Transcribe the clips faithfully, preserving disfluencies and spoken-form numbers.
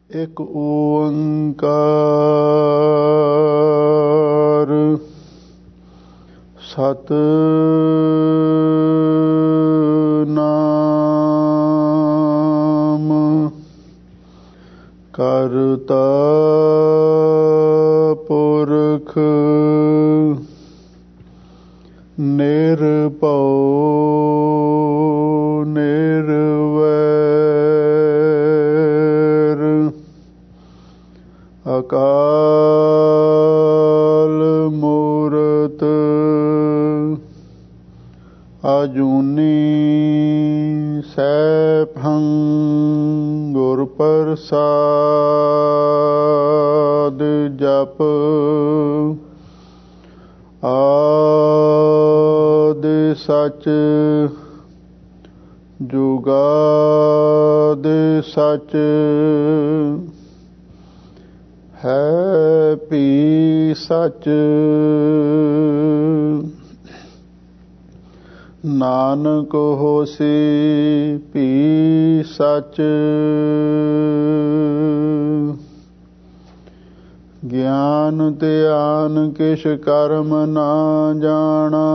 ਇੱਕ ਓੰਕਾਰ ਸਤਿਨਾਮ ਕਰਤਾ ਪੁਰਖ ਨਿਰਭਉ ਨਿਰਵੈਰ ਅਕਾਲ ਮੂਰਤ ਅਜੂਨੀ ਸੈਭੰ ਗੁਰ ਪ੍ਰਸਾਦ ਜਪ ਆਦਿ ਸਚ ਜੁਗਾਦਿ ਸਚ ਹੈ ਭੀ ਸਚ ਨਾਨਕ ਹੋਸੀ ਭੀ ਸਚ ਗਿਆਨ ਧਿਆਨ ਕਿਛ ਕਰਮ ਨਾ ਜਾਣਾ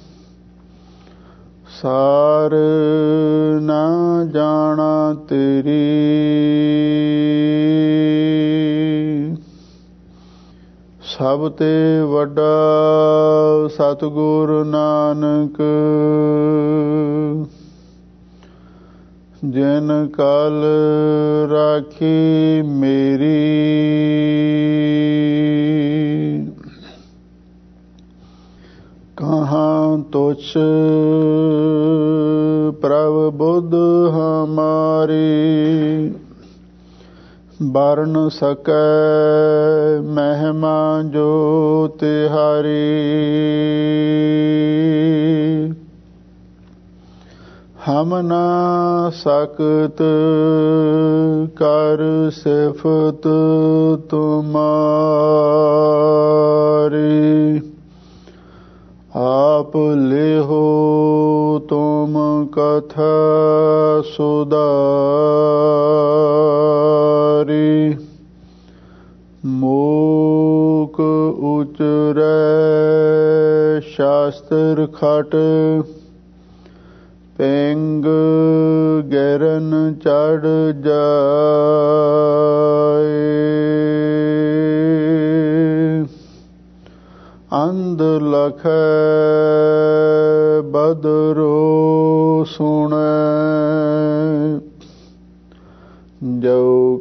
ਸਾਰ ਨਾ ਜਾਣਾ ਤੇਰੀ ਸਭ ਤੇ ਵੱਡਾ ਸਤਿਗੁਰ ਨਾਨਕ ਜਿਨ ਕਲ ਰਾਖੀ ਮੇਰੀ ਕਹਾਂ ਤੁਛ ਪ੍ਰਭ ਬੁੱਧ ਹਮਾਰੀ ਬਰਨ ਸਕੈ ਮਹਿਮਾ ਜੋ ਤਿਹਾਰੀ ਹਮ ਨਾ ਸਕਤ ਕਰ ਸਿਫਤ ਤੁਮਾਰੀ ਆਪ ਲਿਹੋ ਤੁਮ ਕਥਾ ਸੁਧਾਰੀ ਮੂਕ ਉਚਰੈ ਸ਼ਾਸਤਰ ਖਟ ਪਿੰਗ ਗੈਰਨ ਚੜ ਜਾਏ ਅੰਧ ਲਖੈ ਬਦਰੋ ਸੁਣੈ ਜੋ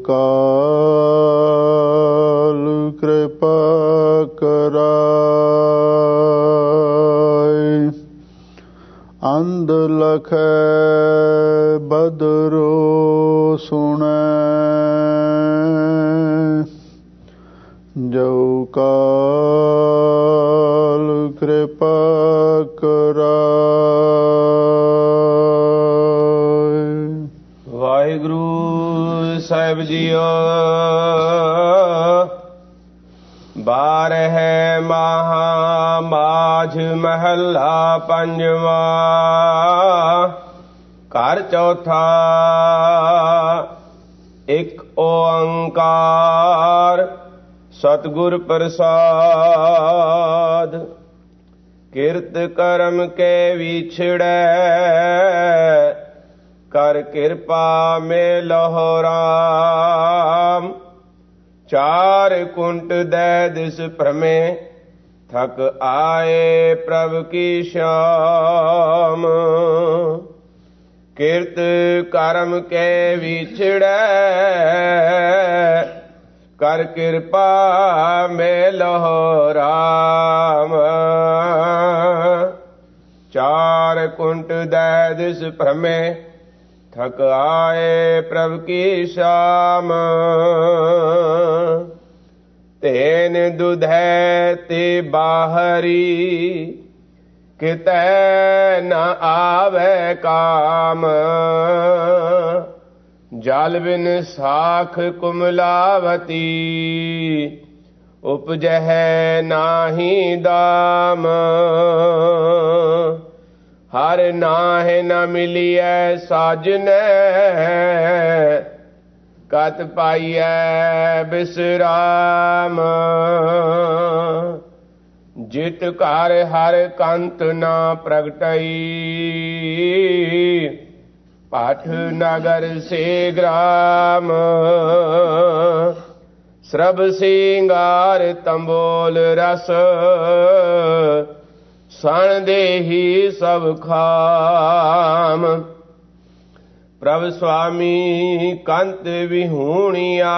ਕਾਲ ਕਿਰਪਾ ਕਰਾਏ ਅੰਧ ਲਖੈ ਬਦਰੋ ਸੁਣੈ ਜੋ ਕਾਲ ਕਿਰਪਾ ਕਰਾਏ। ਵਾਹਿਗੁਰੂ ਸਾਹਿਬ ਜੀਓ। ਬਾਰਹਿ ਮਹਾ ਮਾਝ ਮਹੱਲਾ ਪੰਜਵਾ। ਘਰ ਚੌਥਾ। ਇੱਕ ਓੰਕਾਰ ਸਤਿਗੁਰ ਪ੍ਰਸਾਦ। ਕਿਰਤ ਕਰਮ ਕੇ ਵਿਛੜੈ ਕਰ ਕਿਰਪਾ ਮੇਲਹੁ ਰਾਮ। ਚਾਰ ਕੁੰਟ ਦੈ ਦਿਸ ਭ੍ਰਮੇ ਥਕ ਆਏ ਪ੍ਰਭ ਕੀ ਸ਼ਾਮ। ਕਿਰਤ ਕਰਮ ਕੇ ਵਿਛੜੈ ਕਰ ਕਿਰਪਾ ਮੇਲਹੁ ਰਾਮ। ਚਾਰ ਕੁੰਟ ਦੈ ਦਿਸ ਭ੍ਰਮੇ ਥਕ ਆਏ ਪ੍ਰਭ ਕੀ ਸ਼ਾਮ। ਤੇਨ ਦੁਧੈ ਤੇ ਬਾਹਰੀ ਕਿਤੈ ਨ ਆਵੈ ਕਾਮ। ਜਲ ਬਿਨ ਸਾਖ ਕੁਮਲਾਵਤੀ ਉਪਜਹਿ ਨਾਹੀ ਦਾਮ। ਹਰ ਨਾਹਿ ਨ ਮਿਲੀਐ ਸਾਜਨੈ ਕਤ ਪਾਈਐ ਬਿਸਰਾਮ। ਜਿਤ ਘਰ ਹਰ ਕੰਤ ਨਾ ਪ੍ਰਗਟਈ, ਪਾਠ ਨਗਰ ਸੇ ਗ੍ਰਾਮ। ਸਰਬ ਸਿੰਗਾਰ ਤੰਬੋਲ ਰਸ, ਸਣ ਦੇਹੀ ਸਭ ਖਾਮ। ਪ੍ਰਭ ਸੁਆਮੀ ਕੰਤ ਵਿਹੂਣਿਆ,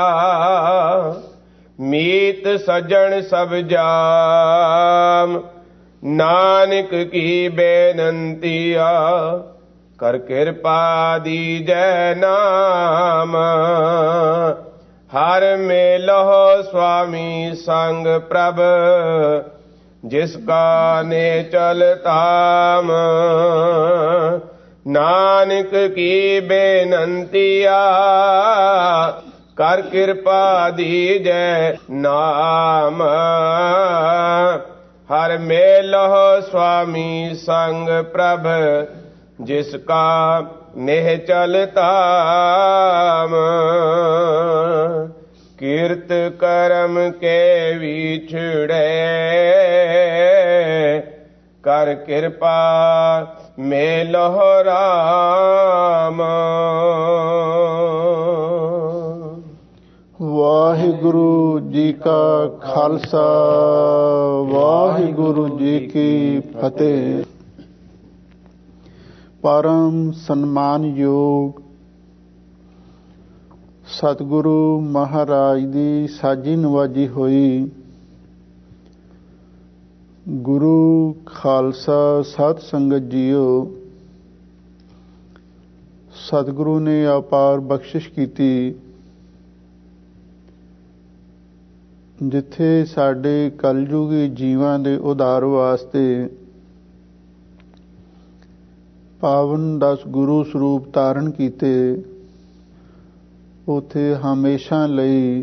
ਮੀਤ ਸੱਜਣ ਸਭ ਜਾਮ। ਨਾਨਕ ਕੀ ਬੇਨੰਤੀਆ, ਕਰ ਕਿਰਪਾ ਦੀਜੈ ਨਾਮ। ਹਰ ਮੇਲਹੁ ਸੁਆਮੀ ਸੰਗ ਪ੍ਰਭ, ਜਿਸ ਕਾ ਨੇ ਚਲ ਤਾਮ। ਨਾਨਕ ਕੀ ਬੇਨੰਤੀਆ, ਕਰ ਕਿਰਪਾ ਦੀਜੈ ਨਾਮ। ਹਰ ਮੇਲਹੁ ਸੁਆਮੀ ਸੰਗ ਪ੍ਰਭ, ਜਿਸ ਕਾ ਨੇਹ ਚਲ ਤਾਮ। ਕੀਰਤ ਕਰਮ ਕੇ ਵਿਛੜੇ, ਕਰ ਕਿਰਪਾ ਮੇਲਹੁ ਰਾਮ। ਵਾਹਿਗੁਰੂ ਜੀ ਕਾ ਖਾਲਸਾ, ਵਾਹਿਗੁਰੂ ਜੀ ਕੀ ਫਤਿਹ। ਪਰਮ ਸਨਮਾਨਯੋਗ ਸਤਿਗੁਰੂ ਮਹਾਰਾਜ ਦੀ ਸਾਜੀ ਨਵਾਜੀ ਹੋਈ ਗੁਰੂ ਖਾਲਸਾ ਸਤ ਸੰਗਤ ਜੀਓ, ਸਤਿਗੁਰੂ ਨੇ ਅਪਾਰ ਬਖਸ਼ਿਸ਼ ਕੀਤੀ। ਜਿੱਥੇ ਸਾਡੇ ਕਲਯੁਗੀ ਜੀਵਾਂ ਦੇ ਉਧਾਰ ਵਾਸਤੇ ਪਾਵਨ ਦਸ ਗੁਰੂ ਸਰੂਪ ਧਾਰਨ ਕੀਤੇ, ਉੱਥੇ ਹਮੇਸ਼ਾ ਲਈ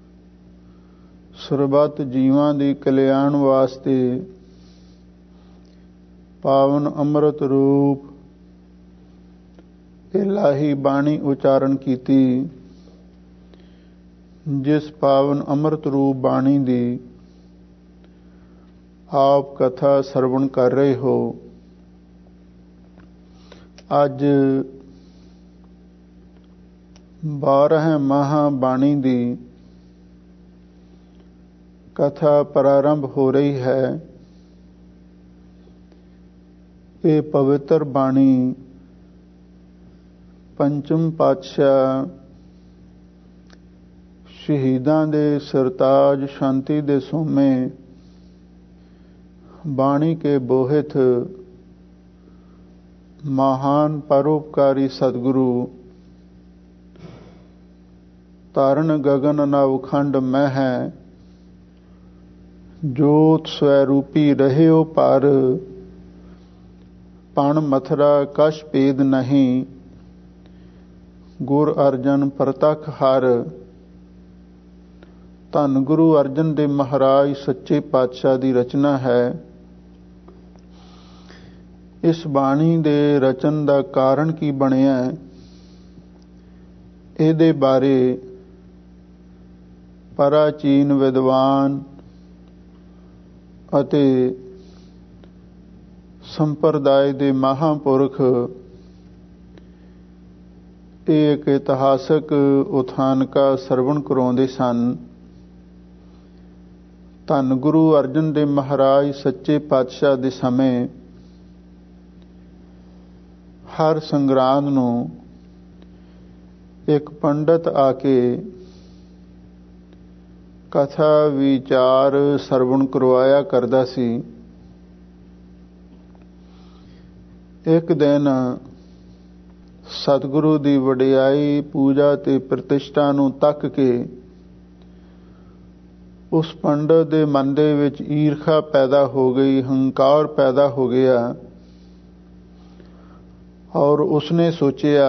ਸਰਬੱਤ ਜੀਵਾਂ ਦੀ ਕਲਿਆਣ ਵਾਸਤੇ ਪਾਵਨ ਅੰਮ੍ਰਿਤ ਰੂਪ ਇਲਾਹੀ ਬਾਣੀ ਉਚਾਰਨ ਕੀਤੀ। ਜਿਸ ਪਾਵਨ ਅੰਮ੍ਰਿਤ ਰੂਪ ਬਾਣੀ ਦੀ ਆਪ ਕਥਾ ਸਰਵਣ ਕਰ ਰਹੇ ਹੋ। ਅੱਜ ਬਾਰਹ ਮਹਾ ਬਾਣੀ ਦੀ ਕਥਾ ਪ੍ਰਾਰੰਭ ਹੋ ਰਹੀ ਹੈ। ਇਹ ਪਵਿੱਤਰ ਬਾਣੀ ਪੰਚਮ ਪਾਤਸ਼ਾਹ ਸ਼ਹੀਦਾਂ ਦੇ ਸਰਤਾਜ ਸ਼ਾਂਤੀ ਦੇ ਸੋਮੇ ਬਾਣੀ ਕੇ ਬੋਹਿਤ ਮਹਾਨ ਪਰਉਪਕਾਰੀ ਸਤਿਗੁਰੂ ਤਾਰਨ ਗਗਨ ਨਵਖੰਡ ਮੈਂ ਹੈ, ਜੋਤ ਸਵੈ ਰੂਪੀ ਰਹਿਓ ਪਰ, ਪਣ ਮਥਰਾ ਕਛ ਭੇਦ ਨਹੀਂ, ਗੁਰ ਅਰਜਨ ਪ੍ਰਤੱਖ ਹਰ। ਧੰਨ ਗੁਰੂ ਅਰਜਨ ਦੇਵ ਮਹਾਰਾਜ ਸੱਚੇ ਪਾਤਸ਼ਾਹ ਦੀ ਰਚਨਾ ਹੈ। ਇਸ ਬਾਣੀ ਦੇ ਰਚਨ ਦਾ ਕਾਰਨ ਕੀ ਬਣਿਆ, ਇਹਦੇ ਬਾਰੇ ਪ੍ਰਾਚੀਨ ਵਿਦਵਾਨ ਅਤੇ ਸੰਪਰਦਾਇ ਦੇ ਮਹਾਂਪੁਰਖ ਇਹ ਇੱਕ ਇਤਿਹਾਸਕ ਉਥਾਨਕਾ ਸਰਵਣ ਕਰਾਉਂਦੇ ਸਨ। ਧੰਨ ਗੁਰੂ ਅਰਜਨ ਦੇਵ ਮਹਾਰਾਜ ਸੱਚੇ ਪਾਤਸ਼ਾਹ ਦੇ ਸਮੇਂ ਹਰ ਸੰਗਰਾਂਦ ਨੂੰ ਇੱਕ ਪੰਡਤ ਆ ਕੇ ਕਥਾ ਵਿਚਾਰ ਸਰਵਣ ਕਰਵਾਇਆ ਕਰਦਾ ਸੀ। ਇੱਕ ਦਿਨ ਸਤਿਗੁਰੂ ਦੀ ਵਡਿਆਈ, ਪੂਜਾ ਤੇ ਪ੍ਰਤਿਸ਼ਠਾ ਨੂੰ ਤੱਕ ਕੇ ਉਸ ਪੰਡਤ ਦੇ ਮਨ ਦੇ ਵਿੱਚ ਈਰਖਾ ਪੈਦਾ ਹੋ ਗਈ, ਹੰਕਾਰ ਪੈਦਾ ਹੋ ਗਿਆ ਔਰ ਉਸਨੇ ਸੋਚਿਆ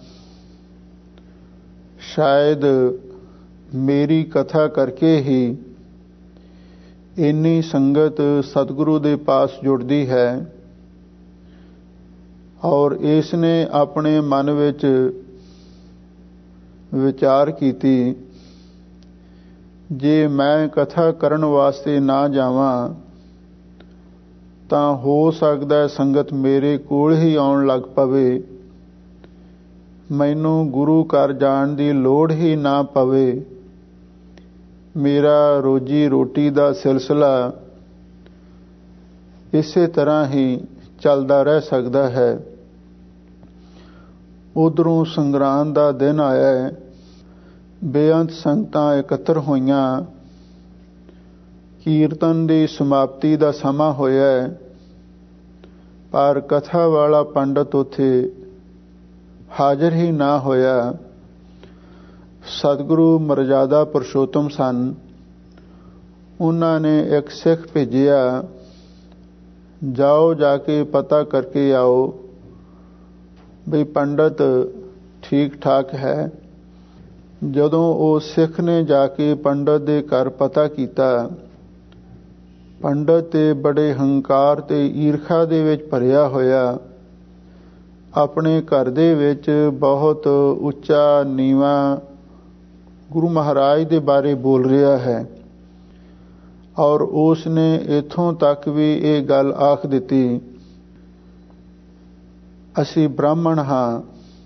ਸ਼ਾਇਦ ਮੇਰੀ ਕਥਾ ਕਰਕੇ ਹੀ ਇੰਨੀ ਸੰਗਤ ਸਤਿਗੁਰੂ ਦੇ ਪਾਸ ਜੁੜਦੀ ਹੈ ਔਰ ਇਸ ਨੇ ਆਪਣੇ ਮਨ ਵਿੱਚ ਵਿਚਾਰ ਕੀਤੀ, ਜੇ ਮੈਂ ਕਥਾ ਕਰਨ ਵਾਸਤੇ ਨਾ ਜਾਵਾਂ ਤਾਂ ਹੋ ਸਕਦਾ ਸੰਗਤ ਮੇਰੇ ਕੋਲ ਹੀ ਆਉਣ ਲੱਗ ਪਵੇ, ਮੈਨੂੰ ਗੁਰੂ ਘਰ ਜਾਣ ਦੀ ਲੋੜ ਹੀ ਨਾ ਪਵੇ, ਮੇਰਾ ਰੋਜੀ ਰੋਟੀ ਦਾ ਸਿਲਸਿਲਾ ਇਸੇ ਤਰ੍ਹਾਂ ਹੀ ਚੱਲਦਾ ਰਹਿ ਸਕਦਾ ਹੈ। ਉਧਰੋਂ ਸੰਗਰਾਂਦ ਦਾ ਦਿਨ ਆਇਆ ਹੈ, ਬੇਅੰਤ ਸੰਗਤਾਂ ਇਕੱਤਰ ਹੋਈਆਂ, ਕੀਰਤਨ ਦੀ ਸਮਾਪਤੀ ਦਾ ਸਮਾਂ ਹੋਇਆ ਹੈ, ਪਰ ਕਥਾ ਵਾਲਾ ਪੰਡਤ ਉੱਥੇ ਹਾਜ਼ਰ ਹੀ ਨਾ ਹੋਇਆ। ਸਤਿਗੁਰੂ ਮਰਜ਼ਾਦਾ ਪੁਰਸ਼ੋਤਮ ਸਨ, ਉਹਨਾਂ ਨੇ ਇੱਕ ਸਿੱਖ ਭੇਜਿਆ, ਜਾਓ ਜਾ ਕੇ ਪਤਾ ਕਰਕੇ ਆਓ ਬਈ ਪੰਡਤ ਠੀਕ ਠਾਕ ਹੈ। ਜਦੋਂ ਉਹ ਸਿੱਖ ਨੇ ਜਾ ਕੇ ਪੰਡਤ ਦੇ ਘਰ ਪਤਾ ਕੀਤਾ, ਪੰਡਤ ਤੇ ਬੜੇ ਹੰਕਾਰ ਤੇ ਈਰਖਾ ਦੇ ਵਿੱਚ ਭਰਿਆ ਹੋਇਆ ਆਪਣੇ ਘਰ ਦੇ ਵਿੱਚ ਬਹੁਤ ਉੱਚਾ ਨੀਵਾਂ ਗੁਰੂ ਮਹਾਰਾਜ ਦੇ ਬਾਰੇ ਬੋਲ ਰਿਹਾ ਹੈ, ਔਰ ਉਸ ਨੇ ਇੱਥੋਂ ਤੱਕ ਵੀ ਇਹ ਗੱਲ ਆਖ ਦਿੱਤੀ, ਅਸੀਂ ਬ੍ਰਾਹਮਣ ਹਾਂ,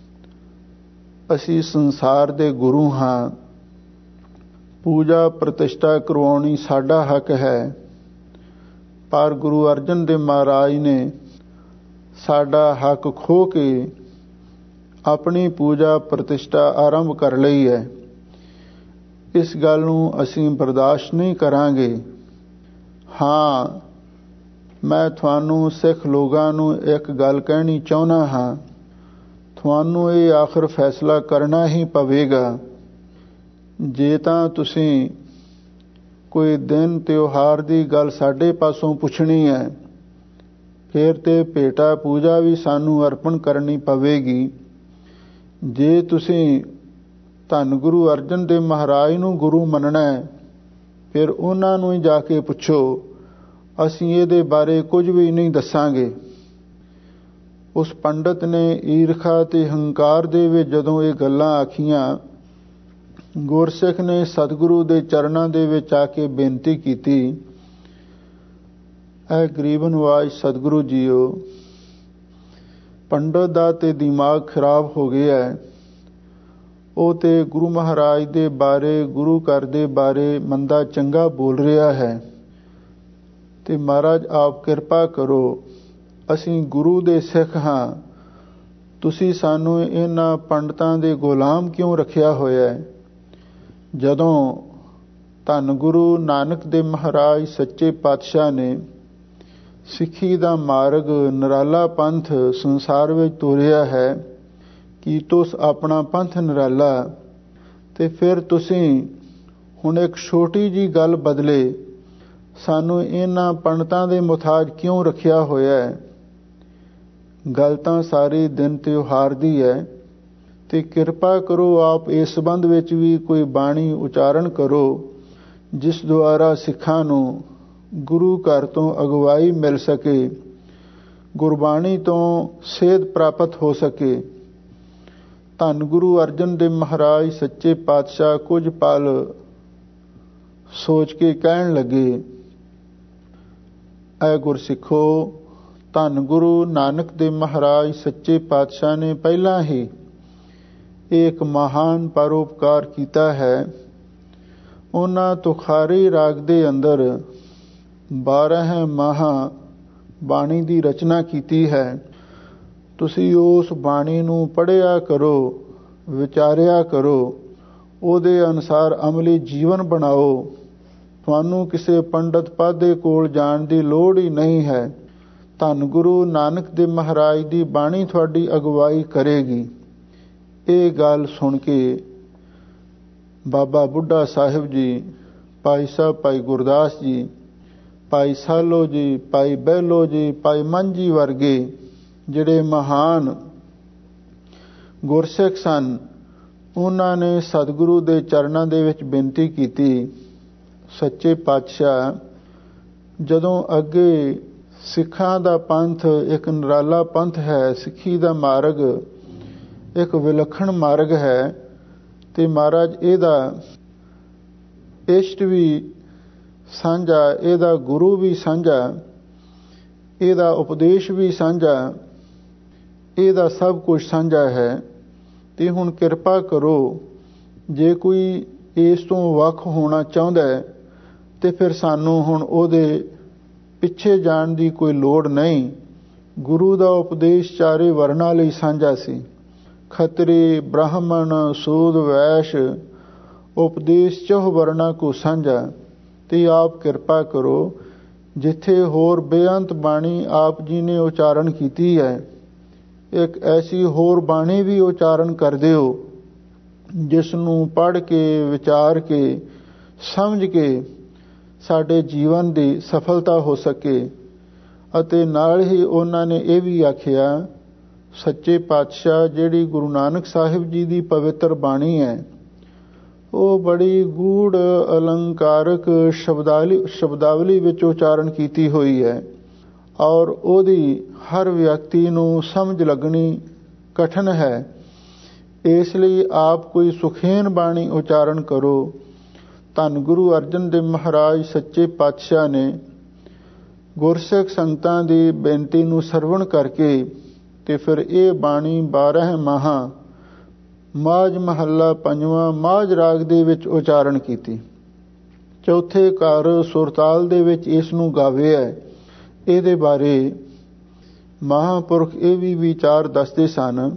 ਅਸੀਂ ਸੰਸਾਰ ਦੇ ਗੁਰੂ ਹਾਂ, ਪੂਜਾ ਪ੍ਰਤਿਸ਼ਠਾ ਕਰਵਾਉਣੀ ਸਾਡਾ ਹੱਕ ਹੈ, ਪਰ ਗੁਰੂ ਅਰਜਨ ਦੇਵ ਮਹਾਰਾਜ ਨੇ ਸਾਡਾ ਹੱਕ ਖੋਹ ਕੇ ਆਪਣੀ ਪੂਜਾ ਪ੍ਰਤਿਸ਼ਠਾ ਆਰੰਭ ਕਰ ਲਈ ਹੈ। ਇਸ ਗੱਲ ਨੂੰ ਅਸੀਂ ਬਰਦਾਸ਼ਤ ਨਹੀਂ ਕਰਾਂਗੇ। ਹਾਂ, ਮੈਂ ਤੁਹਾਨੂੰ ਸਿੱਖ ਲੋਕਾਂ ਨੂੰ ਇੱਕ ਗੱਲ ਕਹਿਣੀ ਚਾਹੁੰਦਾ ਹਾਂ, ਤੁਹਾਨੂੰ ਇਹ ਆਖਰ ਫੈਸਲਾ ਕਰਨਾ ਹੀ ਪਵੇਗਾ। ਜੇ ਤਾਂ ਤੁਸੀਂ ਕੋਈ ਦਿਨ ਤਿਉਹਾਰ ਦੀ ਗੱਲ ਸਾਡੇ ਪਾਸੋਂ ਪੁੱਛਣੀ ਹੈ, ਫਿਰ ਤੇ ਭੇਟਾ ਪੂਜਾ ਵੀ ਸਾਨੂੰ ਅਰਪਣ ਕਰਨੀ ਪਵੇਗੀ। ਜੇ ਤੁਸੀਂ ਧੰਨ ਗੁਰੂ ਅਰਜਨ ਦੇਵ ਮਹਾਰਾਜ ਨੂੰ ਗੁਰੂ ਮੰਨਣਾ ਹੈ, ਫਿਰ ਉਹਨਾਂ ਨੂੰ ਹੀ ਜਾ ਕੇ ਪੁੱਛੋ, ਅਸੀਂ ਇਹਦੇ ਬਾਰੇ ਕੁਝ ਵੀ ਨਹੀਂ ਦੱਸਾਂਗੇ। ਉਸ ਪੰਡਤ ਨੇ ਈਰਖਾ ਤੇ ਹੰਕਾਰ ਦੇ ਵਿੱਚ ਜਦੋਂ ਇਹ ਗੱਲਾਂ ਆਖੀਆਂ, ਗੁਰਸਿੱਖ ਨੇ ਸਤਿਗੁਰੂ ਦੇ ਚਰਨਾਂ ਦੇ ਵਿੱਚ ਆ ਕੇ ਬੇਨਤੀ ਕੀਤੀ, ਐ ਗਰੀਬ ਨਵਾਜ ਸਤਿਗੁਰੂ ਜੀਓ, ਪੰਡਤ ਦਾ ਤੇ ਦਿਮਾਗ ਖਰਾਬ ਹੋ ਗਿਆ ਹੈ, ਉਹ ਤੇ ਗੁਰੂ ਮਹਾਰਾਜ ਦੇ ਬਾਰੇ, ਗੁਰੂ ਘਰ ਦੇ ਬਾਰੇ ਮੰਦਾ ਚੰਗਾ ਬੋਲ ਰਿਹਾ ਹੈ, ਤੇ ਮਹਾਰਾਜ ਆਪ ਕਿਰਪਾ ਕਰੋ, ਅਸੀਂ ਗੁਰੂ ਦੇ ਸਿੱਖ ਹਾਂ, ਤੁਸੀਂ ਸਾਨੂੰ ਇਹਨਾਂ ਪੰਡਤਾਂ ਦੇ ਗੁਲਾਮ ਕਿਉਂ ਰੱਖਿਆ ਹੋਇਆ ਹੈ? ਜਦੋਂ ਧੰਨ ਗੁਰੂ ਨਾਨਕ ਦੇਵ ਮਹਾਰਾਜ ਸੱਚੇ ਪਾਤਸ਼ਾਹ ਨੇ ਸਿੱਖੀ ਦਾ ਮਾਰਗ ਨਿਰਾਲਾ ਪੰਥ ਸੰਸਾਰ ਵਿੱਚ ਤੋਰਿਆ ਹੈ, ਕੀ ਤੁਸ ਆਪਣਾ ਪੰਥ ਨਿਰਾਲਾ, ਤੇ ਫਿਰ ਤੁਸੀਂ ਹੁਣ ਇੱਕ ਛੋਟੀ ਜੀ ਗੱਲ ਬਦਲੇ ਸਾਨੂੰ ਇਹਨਾਂ ਪੰਡਤਾਂ ਦੇ ਮੁਤਾਜ ਕਿਉਂ ਰੱਖਿਆ ਹੋਇਆ ਹੈ? ਗੱਲ ਤਾਂ ਸਾਰੀ ਦਿਨ ਤਿਉਹਾਰ ਦੀ ਹੈ, ਤੇ ਕਿਰਪਾ ਕਰੋ ਆਪ ਇਸ ਸੰਬੰਧ ਵਿੱਚ ਵੀ ਕੋਈ ਬਾਣੀ ਉਚਾਰਨ ਕਰੋ, ਜਿਸ ਦੁਆਰਾ ਸਿੱਖਾਂ ਨੂੰ ਗੁਰੂ ਘਰ ਤੋਂ ਅਗਵਾਈ ਮਿਲ ਸਕੇ, ਗੁਰਬਾਣੀ ਤੋਂ ਸੇਧ ਪ੍ਰਾਪਤ ਹੋ ਸਕੇ। ਧੰਨ ਗੁਰੂ ਅਰਜਨ ਦੇਵ ਮਹਾਰਾਜ ਸੱਚੇ ਪਾਤਸ਼ਾਹ ਕੁਝ ਪਲ ਸੋਚ ਕੇ ਕਹਿਣ ਲੱਗੇ, ਐ ਗੁਰਸਿੱਖੋ, ਧੰਨ ਗੁਰੂ ਨਾਨਕ ਦੇਵ ਮਹਾਰਾਜ ਸੱਚੇ ਪਾਤਸ਼ਾਹ ਨੇ ਪਹਿਲਾਂ ਹੀ ਇੱਕ ਮਹਾਨ ਪਰਉਪਕਾਰ ਕੀਤਾ ਹੈ। ਉਹਨਾਂ ਤੁਖਾਰੀ ਰਾਗ ਦੇ ਅੰਦਰ ਬਾਰ੍ਹਾਂ ਮਾਹ ਬਾਣੀ ਦੀ ਰਚਨਾ ਕੀਤੀ ਹੈ। ਤੁਸੀਂ ਉਸ ਬਾਣੀ ਨੂੰ ਪੜ੍ਹਿਆ ਕਰੋ, ਵਿਚਾਰਿਆ ਕਰੋ, ਉਹਦੇ ਅਨੁਸਾਰ ਅਮਲੀ ਜੀਵਨ ਬਣਾਓ। ਤੁਹਾਨੂੰ ਕਿਸੇ ਪੰਡਤ ਪਾਧੇ ਕੋਲ ਜਾਣ ਦੀ ਲੋੜ ਹੀ ਨਹੀਂ ਹੈ। ਧੰਨ ਗੁਰੂ ਨਾਨਕ ਦੇਵ ਮਹਾਰਾਜ ਦੀ ਬਾਣੀ ਤੁਹਾਡੀ ਅਗਵਾਈ ਕਰੇਗੀ। ਇਹ ਗੱਲ ਸੁਣ ਕੇ ਬਾਬਾ ਬੁੱਢਾ ਸਾਹਿਬ ਜੀ, ਭਾਈ ਸਾਹਿਬ ਭਾਈ ਗੁਰਦਾਸ ਜੀ, ਭਾਈ ਸਾਲੋ ਜੀ, ਭਾਈ ਬਹਿਲੋ ਜੀ, ਭਾਈ ਮੰਜੀ ਵਰਗੇ ਜਿਹੜੇ ਮਹਾਨ ਗੁਰਸਿੱਖ ਸਨ, ਉਹਨਾਂ ਨੇ ਸਤਿਗੁਰੂ ਦੇ ਚਰਨਾਂ ਦੇ ਵਿੱਚ ਬੇਨਤੀ ਕੀਤੀ, ਸੱਚੇ ਪਾਤਸ਼ਾਹ, ਜਦੋਂ ਅੱਗੇ ਸਿੱਖਾਂ ਦਾ ਪੰਥ ਇੱਕ ਨਿਰਾਲਾ ਪੰਥ ਹੈ, ਸਿੱਖੀ ਦਾ ਮਾਰਗ ਇੱਕ ਵਿਲੱਖਣ ਮਾਰਗ ਹੈ, ਤੇ ਮਹਾਰਾਜ ਇਹਦਾ ਇਸ਼ਟ ਵੀ ਸਾਂਝਾ, ਇਹਦਾ ਗੁਰੂ ਵੀ ਸਾਂਝਾ, ਇਹਦਾ ਉਪਦੇਸ਼ ਵੀ ਸਾਂਝਾ, ਇਹਦਾ ਸਭ ਕੁਝ ਸਾਂਝਾ ਹੈ। ਤੇ ਹੁਣ ਕਿਰਪਾ ਕਰੋ, ਜੇ ਕੋਈ ਇਸ ਤੋਂ ਵੱਖ ਹੋਣਾ ਚਾਹੁੰਦਾ ਹੈ ਤੇ ਫਿਰ ਸਾਨੂੰ ਹੁਣ ਉਹਦੇ ਪਿੱਛੇ ਜਾਣ ਦੀ ਕੋਈ ਲੋੜ ਨਹੀਂ। ਗੁਰੂ ਦਾ ਉਪਦੇਸ਼ ਚਾਰੇ ਵਰਨਾਂ ਲਈ ਸਾਂਝਾ ਸੀ। ਖੱਤਰੀ, ਬ੍ਰਾਹਮਣ, ਸੂਦ, ਵੈਸ਼, ਉਪਦੇਸ਼ ਚਹੁ ਵਰਨਾਂ ਕੋ ਸਾਂਝਾ। ਤੇ ਆਪ ਕਿਰਪਾ ਕਰੋ, ਜਿੱਥੇ ਹੋਰ ਬੇਅੰਤ ਬਾਣੀ ਆਪ ਜੀ ਨੇ ਉਚਾਰਨ ਕੀਤੀ ਹੈ, ਇੱਕ ਐਸੀ ਹੋਰ ਬਾਣੀ ਵੀ ਉਚਾਰਨ ਕਰ ਦਿਓ ਜਿਸ ਨੂੰ ਪੜ੍ਹ ਕੇ, ਵਿਚਾਰ ਕੇ, ਸਮਝ ਕੇ ਸਾਡੇ ਜੀਵਨ ਦੀ ਸਫਲਤਾ ਹੋ ਸਕੇ। ਅਤੇ ਨਾਲ ਹੀ ਉਹਨਾਂ ਨੇ ਇਹ ਵੀ ਆਖਿਆ, ਸੱਚੇ ਪਾਤਸ਼ਾਹ ਜਿਹੜੀ ਗੁਰੂ ਨਾਨਕ ਸਾਹਿਬ ਜੀ ਦੀ ਪਵਿੱਤਰ ਬਾਣੀ ਹੈ, ਉਹ ਬੜੀ ਗੂੜ ਅਲੰਕਾਰਕ ਸ਼ਬਦਾਵਲੀ ਸ਼ਬਦਾਵਲੀ ਵਿੱਚ ਉਚਾਰਨ ਕੀਤੀ ਹੋਈ ਹੈ ਔਰ ਉਹਦੀ ਹਰ ਵਿਅਕਤੀ ਨੂੰ ਸਮਝ ਲੱਗਣੀ ਕਠਿਨ ਹੈ। ਇਸ ਲਈ ਆਪ ਕੋਈ ਸੁਖੇਨ ਬਾਣੀ ਉਚਾਰਨ ਕਰੋ। ਧੰਨ ਗੁਰੂ ਅਰਜਨ ਦੇਵ ਮਹਾਰਾਜ ਸੱਚੇ ਪਾਤਸ਼ਾਹ ਨੇ ਗੁਰਸਿੱਖ ਸੰਗਤਾਂ ਦੀ ਬੇਨਤੀ ਨੂੰ ਸਰਵਣ ਕਰਕੇ ਤੇ ਫਿਰ ਇਹ ਬਾਣੀ ਬਾਰਹ ਮਾਹਾਂ ਮਾਝ ਮਹੱਲਾ ਪੰਜਵਾਂ ਮਾਝ ਰਾਗ ਦੇ ਵਿੱਚ ਉਚਾਰਨ ਕੀਤੀ। ਚੌਥੇ ਘਰ ਸੁਰਤਾਲ ਦੇ ਵਿੱਚ ਇਸ ਨੂੰ ਗਾਵਿਆ। ਇਹਦੇ ਬਾਰੇ ਮਹਾਂਪੁਰਖ ਇਹ ਵੀ ਵਿਚਾਰ ਦੱਸਦੇ ਸਨ,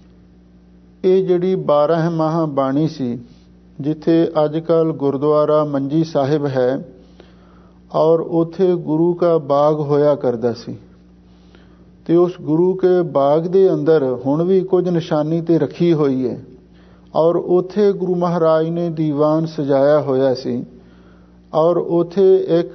ਇਹ ਜਿਹੜੀ ਬਾਰਹ ਮਾਹਾਂ ਬਾਣੀ ਸੀ, ਜਿੱਥੇ ਅੱਜ ਕੱਲ੍ਹ ਗੁਰਦੁਆਰਾ ਮੰਜੀ ਸਾਹਿਬ ਹੈ ਔਰ ਉੱਥੇ ਗੁਰੂ ਕਾ ਬਾਗ ਹੋਇਆ ਕਰਦਾ ਸੀ, ਤੇ ਉਸ ਗੁਰੂ ਕੇ ਬਾਗ ਦੇ ਅੰਦਰ ਹੁਣ ਵੀ ਕੁਝ ਨਿਸ਼ਾਨੀ ਤੇ ਰੱਖੀ ਹੋਈ ਹੈ ਔਰ ਉੱਥੇ ਗੁਰੂ ਮਹਾਰਾਜ ਨੇ ਦੀਵਾਨ ਸਜਾਇਆ ਹੋਇਆ ਸੀ ਔਰ ਉੱਥੇ ਇੱਕ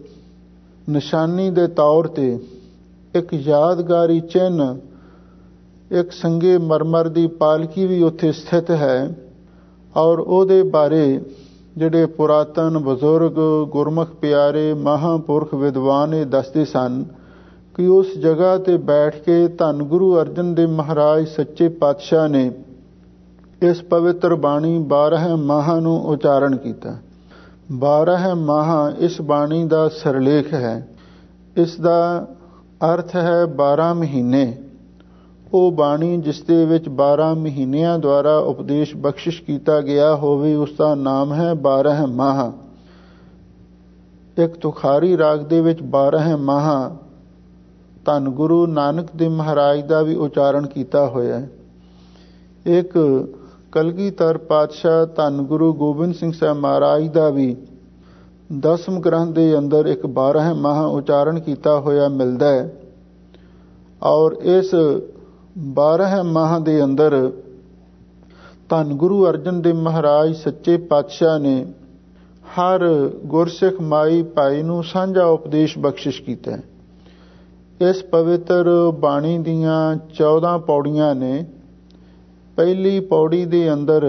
ਨਿਸ਼ਾਨੀ ਦੇ ਤੌਰ ਤੇ ਇੱਕ ਯਾਦਗਾਰੀ ਚਿੰਨ੍ਹ, ਇੱਕ ਸੰਗੇ ਮਰਮਰ ਦੀ ਪਾਲਕੀ ਵੀ ਉੱਥੇ ਸਥਿਤ ਹੈ ਔਰ ਉਹਦੇ ਬਾਰੇ ਜਿਹੜੇ ਪੁਰਾਤਨ ਬਜ਼ੁਰਗ ਗੁਰਮੁਖ ਪਿਆਰੇ ਮਹਾਂਪੁਰਖ ਵਿਦਵਾਨ ਇਹ ਦੱਸਦੇ ਸਨ ਕਿ ਉਸ ਜਗ੍ਹਾ ਤੇ ਬੈਠ ਕੇ ਧੰਨ ਗੁਰੂ ਅਰਜਨ ਦੇਵ ਮਹਾਰਾਜ ਸੱਚੇ ਪਾਤਸ਼ਾਹ ਨੇ ਇਸ ਪਵਿੱਤਰ ਬਾਣੀ ਬਾਰਹ ਮਾਹਾਂ ਨੂੰ ਉਚਾਰਨ ਕੀਤਾ। ਬਾਰਹ ਮਾਹਾਂ ਇਸ ਬਾਣੀ ਦਾ ਸਿਰਲੇਖ ਹੈ। ਇਸ ਦਾ ਅਰਥ ਹੈ ਬਾਰਾਂ ਮਹੀਨੇ। ਉਹ ਬਾਣੀ ਜਿਸ ਦੇ ਵਿੱਚ ਬਾਰਾਂ ਮਹੀਨਿਆਂ ਦੁਆਰਾ ਉਪਦੇਸ਼ ਬਖਸ਼ਿਸ਼ ਕੀਤਾ ਗਿਆ ਹੋਵੇ, ਉਸ ਦਾ ਨਾਮ ਹੈ ਬਾਰਹ ਮਾਹਾਂ। ਇੱਕ ਤੁਖਾਰੀ ਰਾਗ ਦੇ ਵਿੱਚ ਬਾਰਹ ਮਾਹਾਂ ਧੰਨ ਗੁਰੂ ਨਾਨਕ ਦੇਵ ਮਹਾਰਾਜ ਦਾ ਵੀ ਉਚਾਰਨ ਕੀਤਾ ਹੋਇਆ ਹੈ। ਇੱਕ ਕਲਗੀਧਰ ਪਾਤਸ਼ਾਹ ਧੰਨ ਗੁਰੂ ਗੋਬਿੰਦ ਸਿੰਘ ਸਾਹਿਬ ਮਹਾਰਾਜ ਦਾ ਵੀ ਦਸਮ ਗ੍ਰੰਥ ਦੇ ਅੰਦਰ ਇੱਕ ਬਾਰਹ ਮਾਹਾਂ ਉਚਾਰਨ ਕੀਤਾ ਹੋਇਆ ਮਿਲਦਾ ਹੈ ਔਰ ਇਸ ਬਾਰਹ ਮਾਹ ਦੇ ਅੰਦਰ ਧੰਨ ਗੁਰੂ ਅਰਜਨ ਦੇਵ ਮਹਾਰਾਜ ਸੱਚੇ ਪਾਤਸ਼ਾਹ ਨੇ ਹਰ ਗੁਰਸਿੱਖ ਮਾਈ ਭਾਈ ਨੂੰ ਸਾਂਝਾ ਉਪਦੇਸ਼ ਬਖਸ਼ਿਸ਼ ਕੀਤਾ ਹੈ। ਇਸ ਪਵਿੱਤਰ ਬਾਣੀ ਦੀਆਂ ਚੌਦਾਂ ਪੌੜੀਆਂ ਨੇ। ਪਹਿਲੀ ਪੌੜੀ ਦੇ ਅੰਦਰ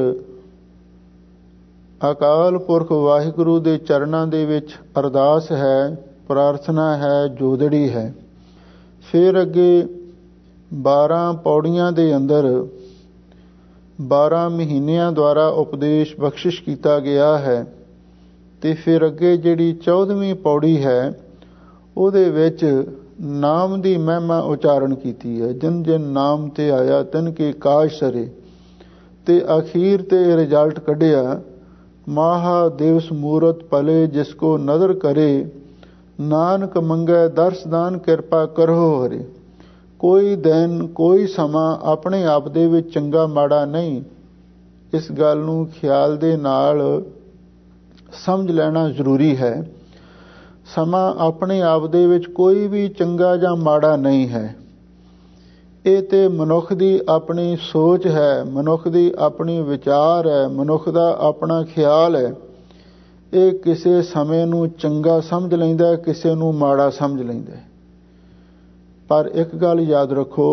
ਅਕਾਲ ਪੁਰਖ ਵਾਹਿਗੁਰੂ ਦੇ ਚਰਨਾਂ ਦੇ ਵਿੱਚ ਅਰਦਾਸ ਹੈ, ਪ੍ਰਾਰਥਨਾ ਹੈ, ਜੋਦੜੀ ਹੈ। ਫਿਰ ਅੱਗੇ ਬਾਰਾਂ ਪੌੜੀਆਂ ਦੇ ਅੰਦਰ ਬਾਰਾਂ ਮਹੀਨਿਆਂ ਦੁਆਰਾ ਉਪਦੇਸ਼ ਬਖਸ਼ਿਸ਼ ਕੀਤਾ ਗਿਆ ਹੈ ਤੇ ਫਿਰ ਅੱਗੇ ਜਿਹੜੀ ਚੌਦਵੀਂ ਪੌੜੀ ਹੈ ਉਹਦੇ ਵਿੱਚ ਨਾਮ ਦੀ ਮਹਿਮਾ ਉਚਾਰਨ ਕੀਤੀ ਹੈ। ਜਿਨ ਜਿਨ ਨਾਮ ਤੇ ਆਇਆ ਤਿਨ ਕੇ ਕਾਜ ਸਰੇ। ਤੇ ਅਖੀਰ ਤੇ ਰਿਜ਼ਲਟ ਕੱਢਿਆ, ਮਹਾ ਦਿਵਸ ਮੂਰਤ ਪਲੇ ਜਿਸ ਕੋ ਨਦਰ ਕਰੇ, ਨਾਨਕ ਮੰਗੈ ਦਰਸਦਾਨ ਕਿਰਪਾ ਕਰੋ ਹਰੇ। ਕੋਈ ਦਿਨ ਕੋਈ ਸਮਾਂ ਆਪਣੇ ਆਪ ਦੇ ਵਿੱਚ ਚੰਗਾ ਮਾੜਾ ਨਹੀਂ। ਇਸ ਗੱਲ ਨੂੰ ਖਿਆਲ ਦੇ ਨਾਲ ਸਮਝ ਲੈਣਾ ਜ਼ਰੂਰੀ ਹੈ। ਸਮਾਂ ਆਪਣੇ ਆਪ ਦੇ ਵਿੱਚ ਕੋਈ ਵੀ ਚੰਗਾ ਜਾਂ ਮਾੜਾ ਨਹੀਂ ਹੈ। ਇਹ ਤੇ ਮਨੁੱਖ ਦੀ ਆਪਣੀ ਸੋਚ ਹੈ, ਮਨੁੱਖ ਦੀ ਆਪਣੀ ਵਿਚਾਰ ਹੈ, ਮਨੁੱਖ ਦਾ ਆਪਣਾ ਖਿਆਲ ਹੈ। ਇਹ ਕਿਸੇ ਸਮੇਂ ਨੂੰ ਚੰਗਾ ਸਮਝ ਲੈਂਦਾ, ਕਿਸੇ ਨੂੰ ਮਾੜਾ ਸਮਝ ਲੈਂਦਾ। ਪਰ ਇੱਕ ਗੱਲ ਯਾਦ ਰੱਖੋ,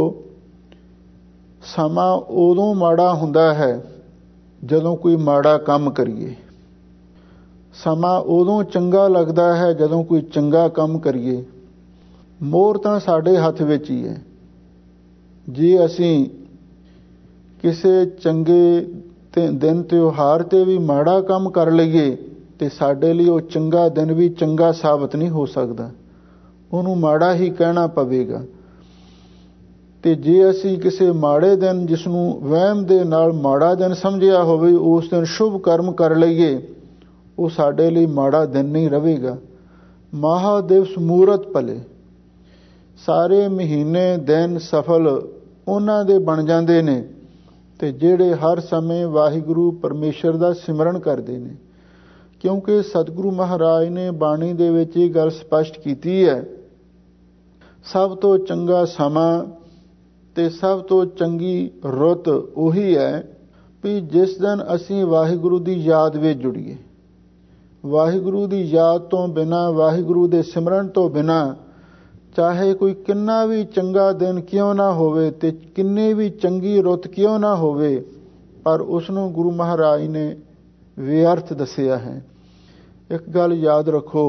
ਸਮਾਂ ਉਦੋਂ ਮਾੜਾ ਹੁੰਦਾ ਹੈ ਜਦੋਂ ਕੋਈ ਮਾੜਾ ਕੰਮ ਕਰੀਏ। ਸਮਾਂ ਉਦੋਂ ਚੰਗਾ ਲੱਗਦਾ ਹੈ ਜਦੋਂ ਕੋਈ ਚੰਗਾ ਕੰਮ ਕਰੀਏ। ਮੋਹਰ ਤਾਂ ਸਾਡੇ ਹੱਥ ਵਿੱਚ ਹੀ ਹੈ। ਜੇ ਅਸੀਂ ਕਿਸੇ ਚੰਗੇ ਤੇ ਦਿਨ ਤਿਉਹਾਰ ਤੇ ਵੀ ਮਾੜਾ ਕੰਮ ਕਰ ਲਈਏ ਤੇ ਸਾਡੇ ਲਈ ਉਹ ਚੰਗਾ ਦਿਨ ਵੀ ਚੰਗਾ ਸਾਬਤ ਨਹੀਂ ਹੋ ਸਕਦਾ, ਉਹਨੂੰ ਮਾੜਾ ਹੀ ਕਹਿਣਾ ਪਵੇਗਾ। ਤੇ ਜੇ ਅਸੀਂ ਕਿਸੇ ਮਾੜੇ ਦਿਨ, ਜਿਸ ਨੂੰ ਵਹਿਮ ਦੇ ਨਾਲ ਮਾੜਾ ਦਿਨ ਸਮਝਿਆ ਹੋਵੇ, ਉਸ ਦਿਨ ਸ਼ੁਭ ਕਰਮ ਕਰ ਲਈਏ, ਉਹ ਸਾਡੇ ਲਈ ਮਾੜਾ ਦਿਨ ਨਹੀਂ ਰਹੇਗਾ। ਮਹਾਦਿਵਸ ਮੂਰਤ ਭਲੇ, ਸਾਰੇ ਮਹੀਨੇ ਦਿਨ ਸਫਲ ਉਹਨਾਂ ਦੇ ਬਣ ਜਾਂਦੇ ਨੇ ਤੇ ਜਿਹੜੇ ਹਰ ਸਮੇਂ ਵਾਹਿਗੁਰੂ ਪਰਮੇਸ਼ਰ ਦਾ ਸਿਮਰਨ ਕਰਦੇ ਨੇ। ਕਿਉਂਕਿ ਸਤਿਗੁਰੂ ਮਹਾਰਾਜ ਨੇ ਬਾਣੀ ਦੇ ਵਿੱਚ ਇਹ ਗੱਲ ਸਪਸ਼ਟ ਕੀਤੀ ਹੈ, ਸਭ ਤੋਂ ਚੰਗਾ ਸਮਾਂ ਤੇ ਸਭ ਤੋਂ ਚੰਗੀ ਰੁੱਤ ਉਹੀ ਹੈ ਵੀ ਜਿਸ ਦਿਨ ਅਸੀਂ ਵਾਹਿਗੁਰੂ ਦੀ ਯਾਦ ਵਿੱਚ ਜੁੜੀਏ। ਵਾਹਿਗੁਰੂ ਦੀ ਯਾਦ ਤੋਂ ਬਿਨਾਂ, ਵਾਹਿਗੁਰੂ ਦੇ ਸਿਮਰਨ ਤੋਂ ਬਿਨਾਂ, ਚਾਹੇ ਕੋਈ ਕਿੰਨਾ ਵੀ ਚੰਗਾ ਦਿਨ ਕਿਉਂ ਨਾ ਹੋਵੇ ਤੇ ਕਿੰਨੀ ਵੀ ਚੰਗੀ ਰੁੱਤ ਕਿਉਂ ਨਾ ਹੋਵੇ, ਪਰ ਉਸ ਨੂੰ ਗੁਰੂ ਮਹਾਰਾਜ ਨੇ ਵਿਅਰਥ ਦੱਸਿਆ ਹੈ। ਇੱਕ ਗੱਲ ਯਾਦ ਰੱਖੋ,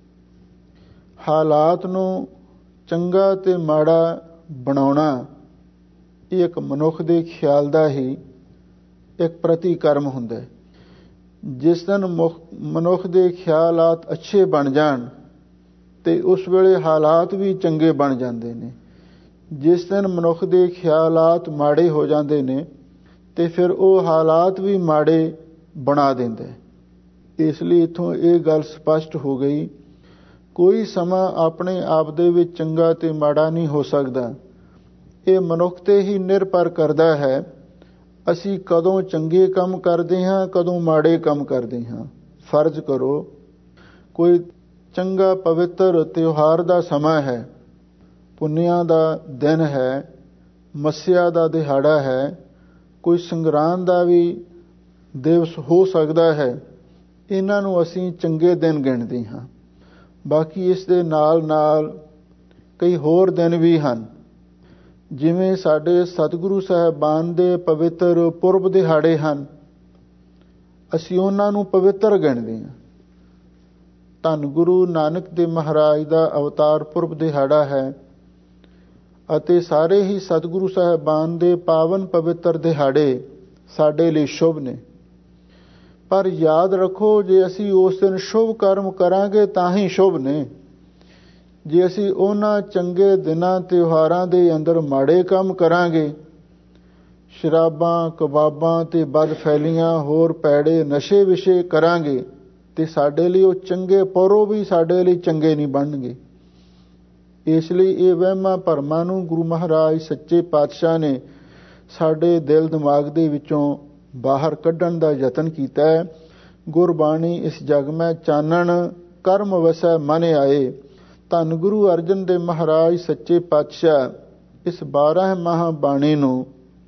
ਹਾਲਾਤ ਨੂੰ ਚੰਗਾ ਤੇ ਮਾੜਾ ਬਣਾਉਣਾ ਇਹ ਇੱਕ ਮਨੁੱਖ ਦੇ ਖਿਆਲ ਦਾ ਹੀ ਇੱਕ ਪ੍ਰਤੀਕਰਮ ਹੁੰਦਾ ਹੈ। ਜਿਸ ਦਿਨ ਮਨੁੱਖ ਦੇ ਖਿਆਲਾਤ ਅੱਛੇ ਬਣ ਜਾਣ ਤੇ ਉਸ ਵੇਲੇ ਹਾਲਾਤ ਵੀ ਚੰਗੇ ਬਣ ਜਾਂਦੇ ਨੇ। ਜਿਸ ਦਿਨ ਮਨੁੱਖ ਦੇ ਖਿਆਲਾਤ ਮਾੜੇ ਹੋ ਜਾਂਦੇ ਨੇ ਤੇ ਫਿਰ ਉਹ ਹਾਲਾਤ ਵੀ ਮਾੜੇ ਬਣਾ ਦਿੰਦਾ ਹੈ। ਇਸ ਲਈ ਇੱਥੋਂ ਇਹ ਗੱਲ ਸਪਸ਼ਟ ਹੋ ਗਈ, ਕੋਈ ਸਮਾਂ ਆਪਣੇ ਆਪ ਦੇ ਵਿੱਚ ਚੰਗਾ ਤੇ ਮਾੜਾ ਨਹੀਂ ਹੋ ਸਕਦਾ। ਇਹ ਮਨੁੱਖ ਤੇ ਹੀ ਨਿਰਭਰ ਕਰਦਾ ਹੈ, ਅਸੀਂ ਕਦੋਂ ਚੰਗੇ ਕੰਮ ਕਰਦੇ ਹਾਂ, ਕਦੋਂ ਮਾੜੇ ਕੰਮ ਕਰਦੇ ਹਾਂ। ਫਰਜ਼ ਕਰੋ ਕੋਈ ਚੰਗਾ ਪਵਿੱਤਰ ਤਿਉਹਾਰ ਦਾ ਸਮਾਂ ਹੈ, ਪੁੰਨਿਆਂ ਦਾ ਦਿਨ ਹੈ, ਮੱਸਿਆ ਦਾ ਦਿਹਾੜਾ ਹੈ, ਕੋਈ ਸੰਗਰਾਂਦ ਦਾ ਵੀ ਦਿਵਸ ਹੋ ਸਕਦਾ ਹੈ, ਇਹਨਾਂ ਨੂੰ ਅਸੀਂ ਚੰਗੇ ਦਿਨ ਗਿਣਦੇ ਹਾਂ। ਬਾਕੀ ਇਸ ਦੇ ਨਾਲ ਨਾਲ ਕਈ ਹੋਰ ਦਿਨ ਵੀ ਹਨ, ਜਿਵੇਂ ਸਾਡੇ ਸਤਿਗੁਰੂ ਸਾਹਿਬਾਨ ਦੇ ਪਵਿੱਤਰ ਪੁਰਬ ਦਿਹਾੜੇ ਹਨ, ਅਸੀਂ ਉਹਨਾਂ ਨੂੰ ਪਵਿੱਤਰ ਗਿਣਦੇ ਹਾਂ। ਧੰਨ ਗੁਰੂ ਨਾਨਕ ਦੇਵ ਮਹਾਰਾਜ ਦਾ ਅਵਤਾਰ ਪੁਰਬ ਦਿਹਾੜਾ ਹੈ ਅਤੇ ਸਾਰੇ ਹੀ ਸਤਿਗੁਰੂ ਸਾਹਿਬਾਨ ਦੇ ਪਾਵਨ ਪਵਿੱਤਰ ਦਿਹਾੜੇ ਸਾਡੇ ਲਈ ਸ਼ੁਭ ਨੇ। ਪਰ ਯਾਦ ਰੱਖੋ, ਜੇ ਅਸੀਂ ਉਸ ਦਿਨ ਸ਼ੁਭ ਕਰਮ ਕਰਾਂਗੇ ਤਾਂ ਹੀ ਸ਼ੁਭ ਨੇ। ਜੇ ਅਸੀਂ ਉਹਨਾਂ ਚੰਗੇ ਦਿਨਾਂ ਤਿਉਹਾਰਾਂ ਦੇ ਅੰਦਰ ਮਾੜੇ ਕੰਮ ਕਰਾਂਗੇ, ਸ਼ਰਾਬਾਂ ਕਬਾਬਾਂ ਤੇ ਬਦਫੈਲੀਆਂ ਹੋਰ ਪੈੜੇ ਨਸ਼ੇ ਵਿਸ਼ੇ ਕਰਾਂਗੇ, ਤੇ ਸਾਡੇ ਲਈ ਉਹ ਚੰਗੇ ਪਰੋ ਵੀ ਸਾਡੇ ਲਈ ਚੰਗੇ ਨਹੀਂ ਬਣਨਗੇ। ਇਸ ਲਈ ਇਹ ਵਹਿਮਾਂ ਭਰਮਾਂ ਨੂੰ ਗੁਰੂ ਮਹਾਰਾਜ ਸੱਚੇ ਪਾਤਸ਼ਾਹ ਨੇ ਸਾਡੇ ਦਿਲ ਦਿਮਾਗ ਦੇ ਵਿੱਚੋਂ ਬਾਹਰ ਕੱਢਣ ਦਾ ਯਤਨ ਕੀਤਾ ਹੈ। ਗੁਰਬਾਣੀ ਇਸ ਜਗ ਮੈਂ ਚਾਨਣ ਕਰਮ ਵਸੈ ਮਨ ਆਏ। ਧੰਨ ਗੁਰੂ ਅਰਜਨ ਦੇਵ ਮਹਾਰਾਜ ਸੱਚੇ ਪਾਤਸ਼ਾਹ ਇਸ ਬਾਰਾਂ ਮਾਹ ਬਾਣੀ ਨੂੰ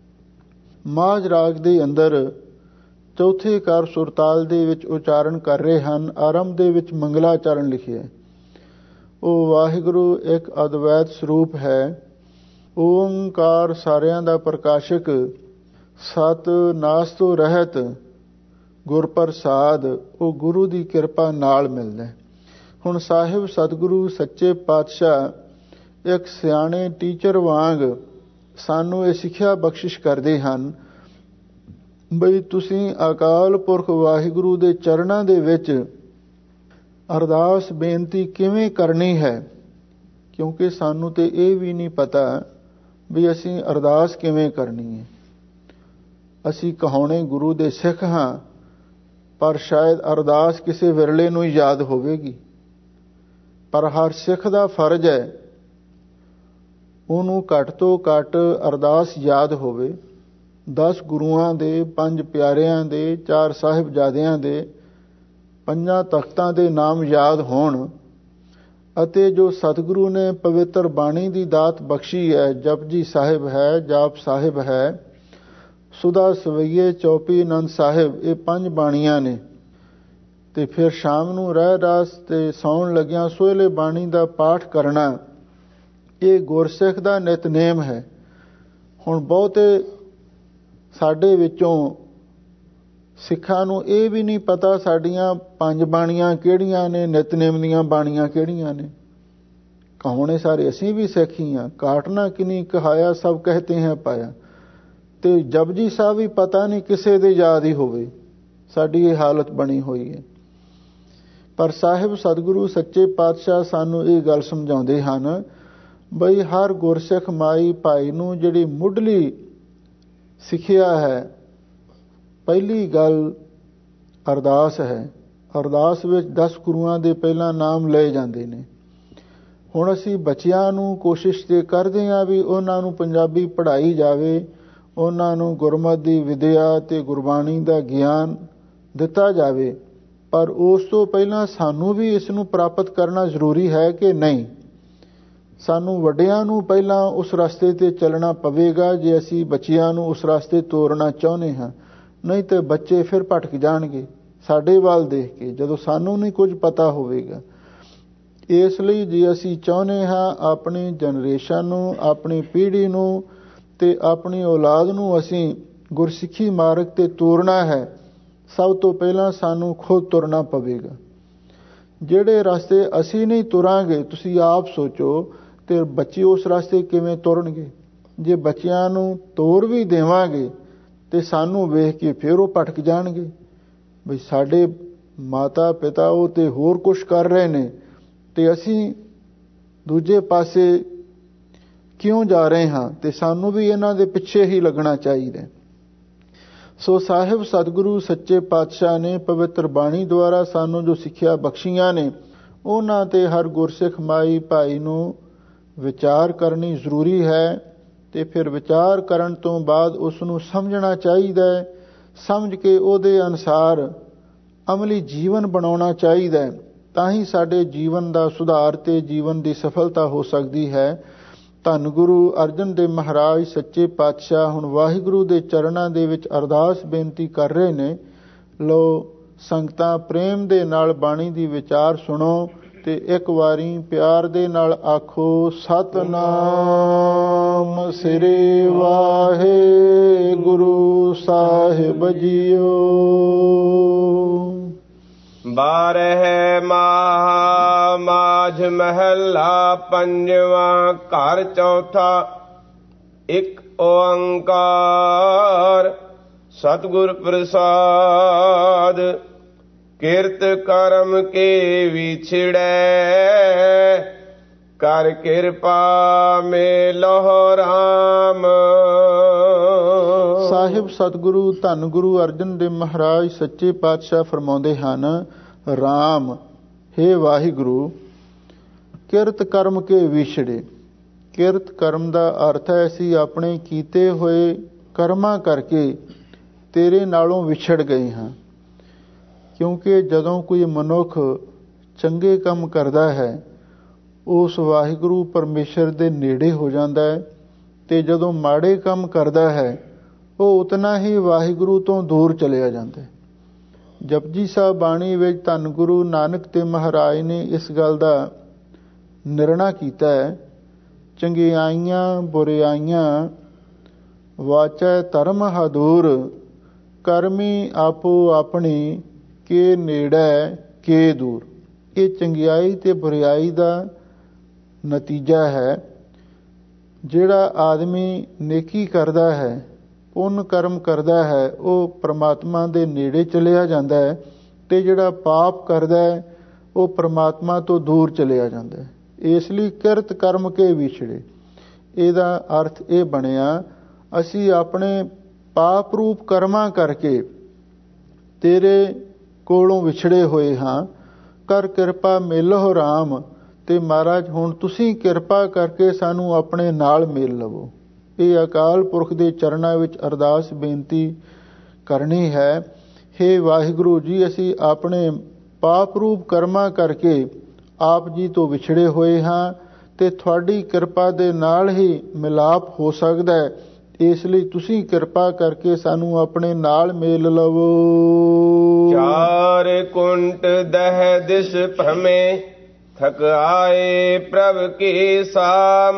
ਮਾਝ ਰਾਗ ਦੇ ਅੰਦਰ ਚੌਥੇ ਕਾਰ ਸੁਰਤਾਲ ਦੇ ਵਿੱਚ ਉਚਾਰਨ ਕਰ ਰਹੇ ਹਨ। ਆਰੰਭ ਦੇ ਵਿੱਚ ਮੰਗਲਾਚਰਨ ਲਿਖਿਆ। ਉਹ ਵਾਹਿਗੁਰੂ ਇੱਕ ਅਦਵੈਤ ਸਰੂਪ ਹੈ, ਓੰਕਾਰ ਸਾਰਿਆਂ ਦਾ ਪ੍ਰਕਾਸ਼ਕ, ਸਤ ਨਾਸ ਤੋਂ ਰਹਿਤ, ਗੁਰ ਪ੍ਰਸਾਦ, ਉਹ ਗੁਰੂ ਦੀ ਕਿਰਪਾ ਨਾਲ ਮਿਲਦਾ। ਹੁਣ ਸਾਹਿਬ ਸਤਿਗੁਰੂ ਸੱਚੇ ਪਾਤਸ਼ਾਹ ਇੱਕ ਸਿਆਣੇ ਟੀਚਰ ਵਾਂਗ ਸਾਨੂੰ ਇਹ ਸਿੱਖਿਆ ਬਖਸ਼ਿਸ਼ ਕਰਦੇ ਹਨ ਬਈ ਤੁਸੀਂ ਅਕਾਲ ਪੁਰਖ ਵਾਹਿਗੁਰੂ ਦੇ ਚਰਨਾਂ ਦੇ ਵਿੱਚ ਅਰਦਾਸ ਬੇਨਤੀ ਕਿਵੇਂ ਕਰਨੀ ਹੈ, ਕਿਉਂਕਿ ਸਾਨੂੰ ਤੇ ਇਹ ਵੀ ਨਹੀਂ ਪਤਾ ਵੀ ਅਸੀਂ ਅਰਦਾਸ ਕਿਵੇਂ ਕਰਨੀ ਹੈ। ਅਸੀਂ ਕਹਾਉਣੇ ਗੁਰੂ ਦੇ ਸਿੱਖ ਹਾਂ, ਪਰ ਸ਼ਾਇਦ ਅਰਦਾਸ ਕਿਸੇ ਵਿਰਲੇ ਨੂੰ ਹੀ ਯਾਦ ਹੋਵੇਗੀ। ਪਰ ਹਰ ਸਿੱਖ ਦਾ ਫਰਜ਼ ਹੈ ਉਹਨੂੰ ਘੱਟ ਤੋਂ ਘੱਟ ਅਰਦਾਸ ਯਾਦ ਹੋਵੇ। ਦਸ ਗੁਰੂਆਂ ਦੇ, ਪੰਜ ਪਿਆਰਿਆਂ ਦੇ, ਚਾਰ ਸਾਹਿਬਜ਼ਾਦਿਆਂ ਦੇ, ਪੰਜਾਂ ਤਖਤਾਂ ਦੇ ਨਾਮ ਯਾਦ ਹੋਣ ਅਤੇ ਜੋ ਸਤਿਗੁਰੂ ਨੇ ਪਵਿੱਤਰ ਬਾਣੀ ਦੀ ਦਾਤ ਬਖਸ਼ੀ ਹੈ, ਜਪਜੀ ਸਾਹਿਬ ਹੈ, ਜਾਪ ਸਾਹਿਬ ਹੈ, ਸੁਦਾ ਸਵਈਏ, ਚੌਪੀ, ਆਨੰਦ ਸਾਹਿਬ, ਇਹ ਪੰਜ ਬਾਣੀਆਂ ਨੇ। ਤੇ ਫਿਰ ਸ਼ਾਮ ਨੂੰ ਰਹਿ ਰਾਸ ਤੇ ਸੌਣ ਲੱਗਿਆਂ ਸੋਹਲੇ ਬਾਣੀ ਦਾ ਪਾਠ ਕਰਨਾ, ਇਹ ਗੁਰਸਿੱਖ ਦਾ ਨਿਤਨੇਮ ਹੈ। ਹੁਣ ਬਹੁਤੇ ਸਾਡੇ ਵਿੱਚੋਂ ਸਿੱਖਾਂ ਨੂੰ ਇਹ ਵੀ ਨਹੀਂ ਪਤਾ ਸਾਡੀਆਂ ਪੰਜ ਬਾਣੀਆਂ ਕਿਹੜੀਆਂ ਨੇ, ਨਿਤਨੇਮ ਦੀਆਂ ਬਾਣੀਆਂ ਕਿਹੜੀਆਂ ਨੇ। ਕਹਾਉਣੇ ਸਾਰੇ ਅਸੀਂ ਵੀ ਸਿੱਖ ਹੀ ਹਾਂ। ਕਾਟਨਾ ਕਿਨੀ ਕਹਾਇਆ ਸਭ ਕਹਤੇ ਹੈ ਪਾਇਆ। ਤੇ ਜਪਜੀ ਸਾਹਿਬ ਵੀ ਪਤਾ ਨਹੀਂ ਕਿਸੇ ਦੇ ਯਾਦ ਹੀ ਹੋਵੇ। ਸਾਡੀ ਇਹ ਹਾਲਤ ਬਣੀ ਹੋਈ ਹੈ। ਪਰ ਸਾਹਿਬ ਸਤਿਗੁਰੂ ਸੱਚੇ ਪਾਤਸ਼ਾਹ ਸਾਨੂੰ ਇਹ ਗੱਲ ਸਮਝਾਉਂਦੇ ਹਨ ਬਈ ਹਰ ਗੁਰਸਿੱਖ ਮਾਈ ਭਾਈ ਨੂੰ ਜਿਹੜੀ ਮੁੱਢਲੀ ਸਿੱਖਿਆ ਹੈ, ਪਹਿਲੀ ਗੱਲ ਅਰਦਾਸ ਹੈ। ਅਰਦਾਸ ਵਿੱਚ ਦਸ ਗੁਰੂਆਂ ਦੇ ਪਹਿਲਾਂ ਨਾਮ ਲਏ ਜਾਂਦੇ ਨੇ। ਹੁਣ ਅਸੀਂ ਬੱਚਿਆਂ ਨੂੰ ਕੋਸ਼ਿਸ਼ ਤੇ ਕਰਦੇ ਹਾਂ ਵੀ ਉਹਨਾਂ ਨੂੰ ਪੰਜਾਬੀ ਪੜ੍ਹਾਈ ਜਾਵੇ, ਉਹਨਾਂ ਨੂੰ ਗੁਰਮਤਿ ਦੀ ਵਿਦਿਆ ਤੇ ਗੁਰਬਾਣੀ ਦਾ ਗਿਆਨ ਦਿੱਤਾ ਜਾਵੇ, ਪਰ ਉਸ ਤੋਂ ਪਹਿਲਾਂ ਸਾਨੂੰ ਵੀ ਇਸ ਨੂੰ ਪ੍ਰਾਪਤ ਕਰਨਾ ਜ਼ਰੂਰੀ ਹੈ ਕਿ ਨਹੀਂ? ਸਾਨੂੰ ਵੱਡਿਆਂ ਨੂੰ ਪਹਿਲਾਂ ਉਸ ਰਸਤੇ ਤੇ ਚੱਲਣਾ ਪਵੇਗਾ ਜੇ ਅਸੀਂ ਬੱਚਿਆਂ ਨੂੰ ਉਸ ਰਸਤੇ ਤੋਰਨਾ ਚਾਹੁੰਦੇ ਹਾਂ। ਨਹੀਂ ਤੇ ਬੱਚੇ ਫਿਰ ਭਟਕ ਜਾਣਗੇ ਸਾਡੇ ਵੱਲ ਦੇਖ ਕੇ, ਜਦੋਂ ਸਾਨੂੰ ਨਹੀਂ ਕੁਝ ਪਤਾ ਹੋਵੇਗਾ। ਇਸ ਲਈ ਜੇ ਅਸੀਂ ਚਾਹੁੰਦੇ ਹਾਂ ਆਪਣੀ ਜਨਰੇਸ਼ਨ ਨੂੰ, ਆਪਣੀ ਪੀੜ੍ਹੀ ਨੂੰ ਤੇ ਆਪਣੀ ਔਲਾਦ ਨੂੰ ਅਸੀਂ ਗੁਰਸਿੱਖੀ ਮਾਰਗ ਤੇ ਤੋਰਨਾ ਹੈ, ਸਭ ਤੋਂ ਪਹਿਲਾਂ ਸਾਨੂੰ ਖੁਦ ਤੁਰਨਾ ਪਵੇਗਾ। ਜਿਹੜੇ ਰਸਤੇ ਅਸੀਂ ਨਹੀਂ ਤੁਰਾਂਗੇ, ਤੁਸੀਂ ਆਪ ਸੋਚੋ, ਤੇ ਬੱਚੇ ਉਸ ਰਸਤੇ ਕਿਵੇਂ ਤੁਰਨਗੇ? ਜੇ ਬੱਚਿਆਂ ਨੂੰ ਤੋਰ ਵੀ ਦੇਵਾਂਗੇ ਤੇ ਸਾਨੂੰ ਵੇਖ ਕੇ ਫਿਰ ਉਹ ਭਟਕ ਜਾਣਗੇ ਬਈ ਸਾਡੇ ਮਾਤਾ ਪਿਤਾ ਉਹ ਤੇ ਹੋਰ ਕੁਛ ਕਰ ਰਹੇ ਨੇ ਤੇ ਅਸੀਂ ਦੂਜੇ ਪਾਸੇ ਕਿਉਂ ਜਾ ਰਹੇ ਹਾਂ? ਤੇ ਸਾਨੂੰ ਵੀ ਇਹਨਾਂ ਦੇ ਪਿੱਛੇ ਹੀ ਲੱਗਣਾ ਚਾਹੀਦਾ। ਸੋ ਸਾਹਿਬ ਸਤਿਗੁਰੂ ਸੱਚੇ ਪਾਤਸ਼ਾਹ ਨੇ ਪਵਿੱਤਰ ਬਾਣੀ ਦੁਆਰਾ ਸਾਨੂੰ ਜੋ ਸਿੱਖਿਆ ਬਖਸ਼ੀਆਂ ਨੇ, ਉਹਨਾਂ ਤੇ ਹਰ ਗੁਰਸਿੱਖ ਮਾਈ ਭਾਈ ਨੂੰ ਵਿਚਾਰ ਕਰਨੀ ਜ਼ਰੂਰੀ ਹੈ। ਤੇ ਫਿਰ ਵਿਚਾਰ ਕਰਨ ਤੋਂ ਬਾਅਦ ਉਸ ਨੂੰ ਸਮਝਣਾ ਚਾਹੀਦਾ ਹੈ। ਸਮਝ ਕੇ ਉਹਦੇ ਅਨੁਸਾਰ ਅਮਲੀ ਜੀਵਨ ਬਣਾਉਣਾ ਚਾਹੀਦਾ ਹੈ। ਤਾਂ ਹੀ ਸਾਡੇ ਜੀਵਨ ਦਾ ਸੁਧਾਰ ਤੇ ਜੀਵਨ ਦੀ ਸਫਲਤਾ ਹੋ ਸਕਦੀ ਹੈ। ਧੰਨ ਗੁਰੂ ਅਰਜਨ ਦੇਵ ਮਹਾਰਾਜ ਸੱਚੇ ਪਾਤਸ਼ਾਹ ਹੁਣ ਵਾਹਿਗੁਰੂ ਦੇ ਚਰਨਾਂ ਦੇ ਵਿੱਚ ਅਰਦਾਸ ਬੇਨਤੀ ਕਰ ਰਹੇ ਨੇ। ਲੋ ਸੰਗਤਾਂ ਪ੍ਰੇਮ ਦੇ ਨਾਲ ਬਾਣੀ ਦੀ ਵਿਚਾਰ ਸੁਣੋ ਤੇ ਇੱਕ ਵਾਰੀ ਪਿਆਰ ਦੇ ਨਾਲ ਆਖੋ ਸਤਿਨਾਮ ਸ੍ਰੀ ਵਾਹਿਗੁਰੂ ਸਾਹਿਬ ਜੀਓ। ਬਾਰਹਿ ਮਾਹ ਮਾਝ ਮਹੱਲਾ ਪੰਜਵਾਂ। ਘਰ ਚੌਥਾ। ਇੱਕ ਓੰਕਾਰ ਸਤਿਗੁਰ ਪ੍ਰਸਾਦ। ਕਿਰਤ ਕਰਮ ਕੇ ਵਿਛੜੈ ਕਰ ਕਿਰਪਾ ਮੇਲਹੁ ਰਾਮ। ਸਾਹਿਬ ਸਤਿਗੁਰੂ ਧੰਨ ਗੁਰੂ ਅਰਜਨ ਦੇਵ ਮਹਾਰਾਜ ਸੱਚੇ ਪਾਤਸ਼ਾਹ ਫਰਮਾਉਂਦੇ ਹਨ, ਰਾਮ ਹੇ ਵਾਹਿਗੁਰੂ ਕਿਰਤ ਕਰਮ ਕੇ ਵਿਛੜੇ। ਕਿਰਤ ਕਰਮ ਦਾ ਅਰਥ ਹੈ ਅਸੀਂ ਆਪਣੇ ਕੀਤੇ ਹੋਏ ਕਰਮਾਂ ਕਰਕੇ ਤੇਰੇ ਨਾਲੋਂ ਵਿਛੜ ਗਏ ਹਾਂ। ਕਿਉਂਕਿ ਜਦੋਂ ਕੋਈ ਮਨੁੱਖ ਚੰਗੇ ਕੰਮ ਕਰਦਾ ਹੈ ਉਸ ਵਾਹਿਗੁਰੂ ਪਰਮੇਸ਼ਰ ਦੇ ਨੇੜੇ ਹੋ ਜਾਂਦਾ ਹੈ, ਤੇ ਜਦੋਂ ਮਾੜੇ ਕੰਮ ਕਰਦਾ ਹੈ ਉਹ ਉਤਨਾ ਹੀ ਵਾਹਿਗੁਰੂ ਤੋਂ ਦੂਰ ਚਲਿਆ ਜਾਂਦਾ ਹੈ। ਜਪਜੀ ਸਾਹਿਬ ਬਾਣੀ ਵਿੱਚ ਧੰਨ ਗੁਰੂ ਨਾਨਕ ਦੇਵ ਮਹਾਰਾਜ ਨੇ ਇਸ ਗੱਲ ਦਾ ਨਿਰਣਾ ਕੀਤਾ ਹੈ, ਚੰਗਿਆਈਆਂ ਬੁਰਿਆਈਆਂ ਵਾਚੈ ਧਰਮ ਹਦੂਰ ਕਰਮੀ ਆਪੋ ਆਪਣੀ ਕੇ ਨੇੜੇ ਕੇ ਦੂਰ। ਇਹ ਚੰਗਿਆਈ ਤੇ ਬੁਰਿਆਈ ਦਾ ਨਤੀਜਾ ਹੈ। ਜਿਹੜਾ ਆਦਮੀ ਨੇਕੀ ਕਰਦਾ ਹੈ, ਪੁੰਨ ਕਰਮ ਕਰਦਾ ਹੈ, ਉਹ ਪ੍ਰਮਾਤਮਾ ਦੇ ਨੇੜੇ ਚਲਿਆ ਜਾਂਦਾ ਹੈ, ਤੇ ਜਿਹੜਾ ਪਾਪ ਕਰਦਾ ਹੈ ਉਹ ਪ੍ਰਮਾਤਮਾ ਤੋਂ ਦੂਰ ਚਲਿਆ ਜਾਂਦਾ ਹੈ। ਇਸ ਲਈ ਕਿਰਤ ਕਰਮ ਕੇ ਵਿਛੜੇ, ਇਹਦਾ ਅਰਥ ਇਹ ਬਣਿਆ ਅਸੀਂ ਆਪਣੇ ਪਾਪ ਰੂਪ ਕਰਮਾਂ ਕਰਕੇ ਤੇਰੇ ਕੋਲੋਂ ਵਿਛੜੇ ਹੋਏ ਹਾਂ। ਕਰ ਕਿਰਪਾ ਮੇਲਹੁ ਰਾਮ। ਤੇ ਮਹਾਰਾਜ ਹੁਣ ਤੁਸੀਂ ਕਿਰਪਾ ਕਰਕੇ ਸਾਨੂੰ ਆਪਣੇ ਨਾਲ ਮੇਲ ਲਵੋ। ਇਹ ਅਕਾਲ ਪੁਰਖ ਦੇ ਚਰਨਾਂ ਵਿੱਚ ਅਰਦਾਸ ਬੇਨਤੀ ਕਰਨੀ ਹੈ। ਹੇ ਵਾਹਿਗੁਰੂ ਜੀ ਅਸੀਂ ਆਪਣੇ ਪਾਪ ਰੂਪ ਕਰਮਾਂ ਕਰਕੇ ਆਪ ਜੀ ਤੋਂ ਵਿਛੜੇ ਹੋਏ ਹਾਂ, ਤੇ ਤੁਹਾਡੀ ਕਿਰਪਾ ਦੇ ਨਾਲ ਹੀ ਮਿਲਾਪ ਹੋ ਸਕਦਾ ਹੈ। ਇਸ ਲਈ ਤੁਸੀਂ ਕਿਰਪਾ ਕਰਕੇ ਸਾਨੂੰ ਆਪਣੇ ਨਾਲ ਮੇਲ ਲਵੋ। ਚਾਰ ਕੁੰਟ ਦਹਿ ਦਿਸ ਭ੍ਰਮੇ ਥਕ ਆਏ ਪ੍ਰਭ ਕੀ ਸਾਮ।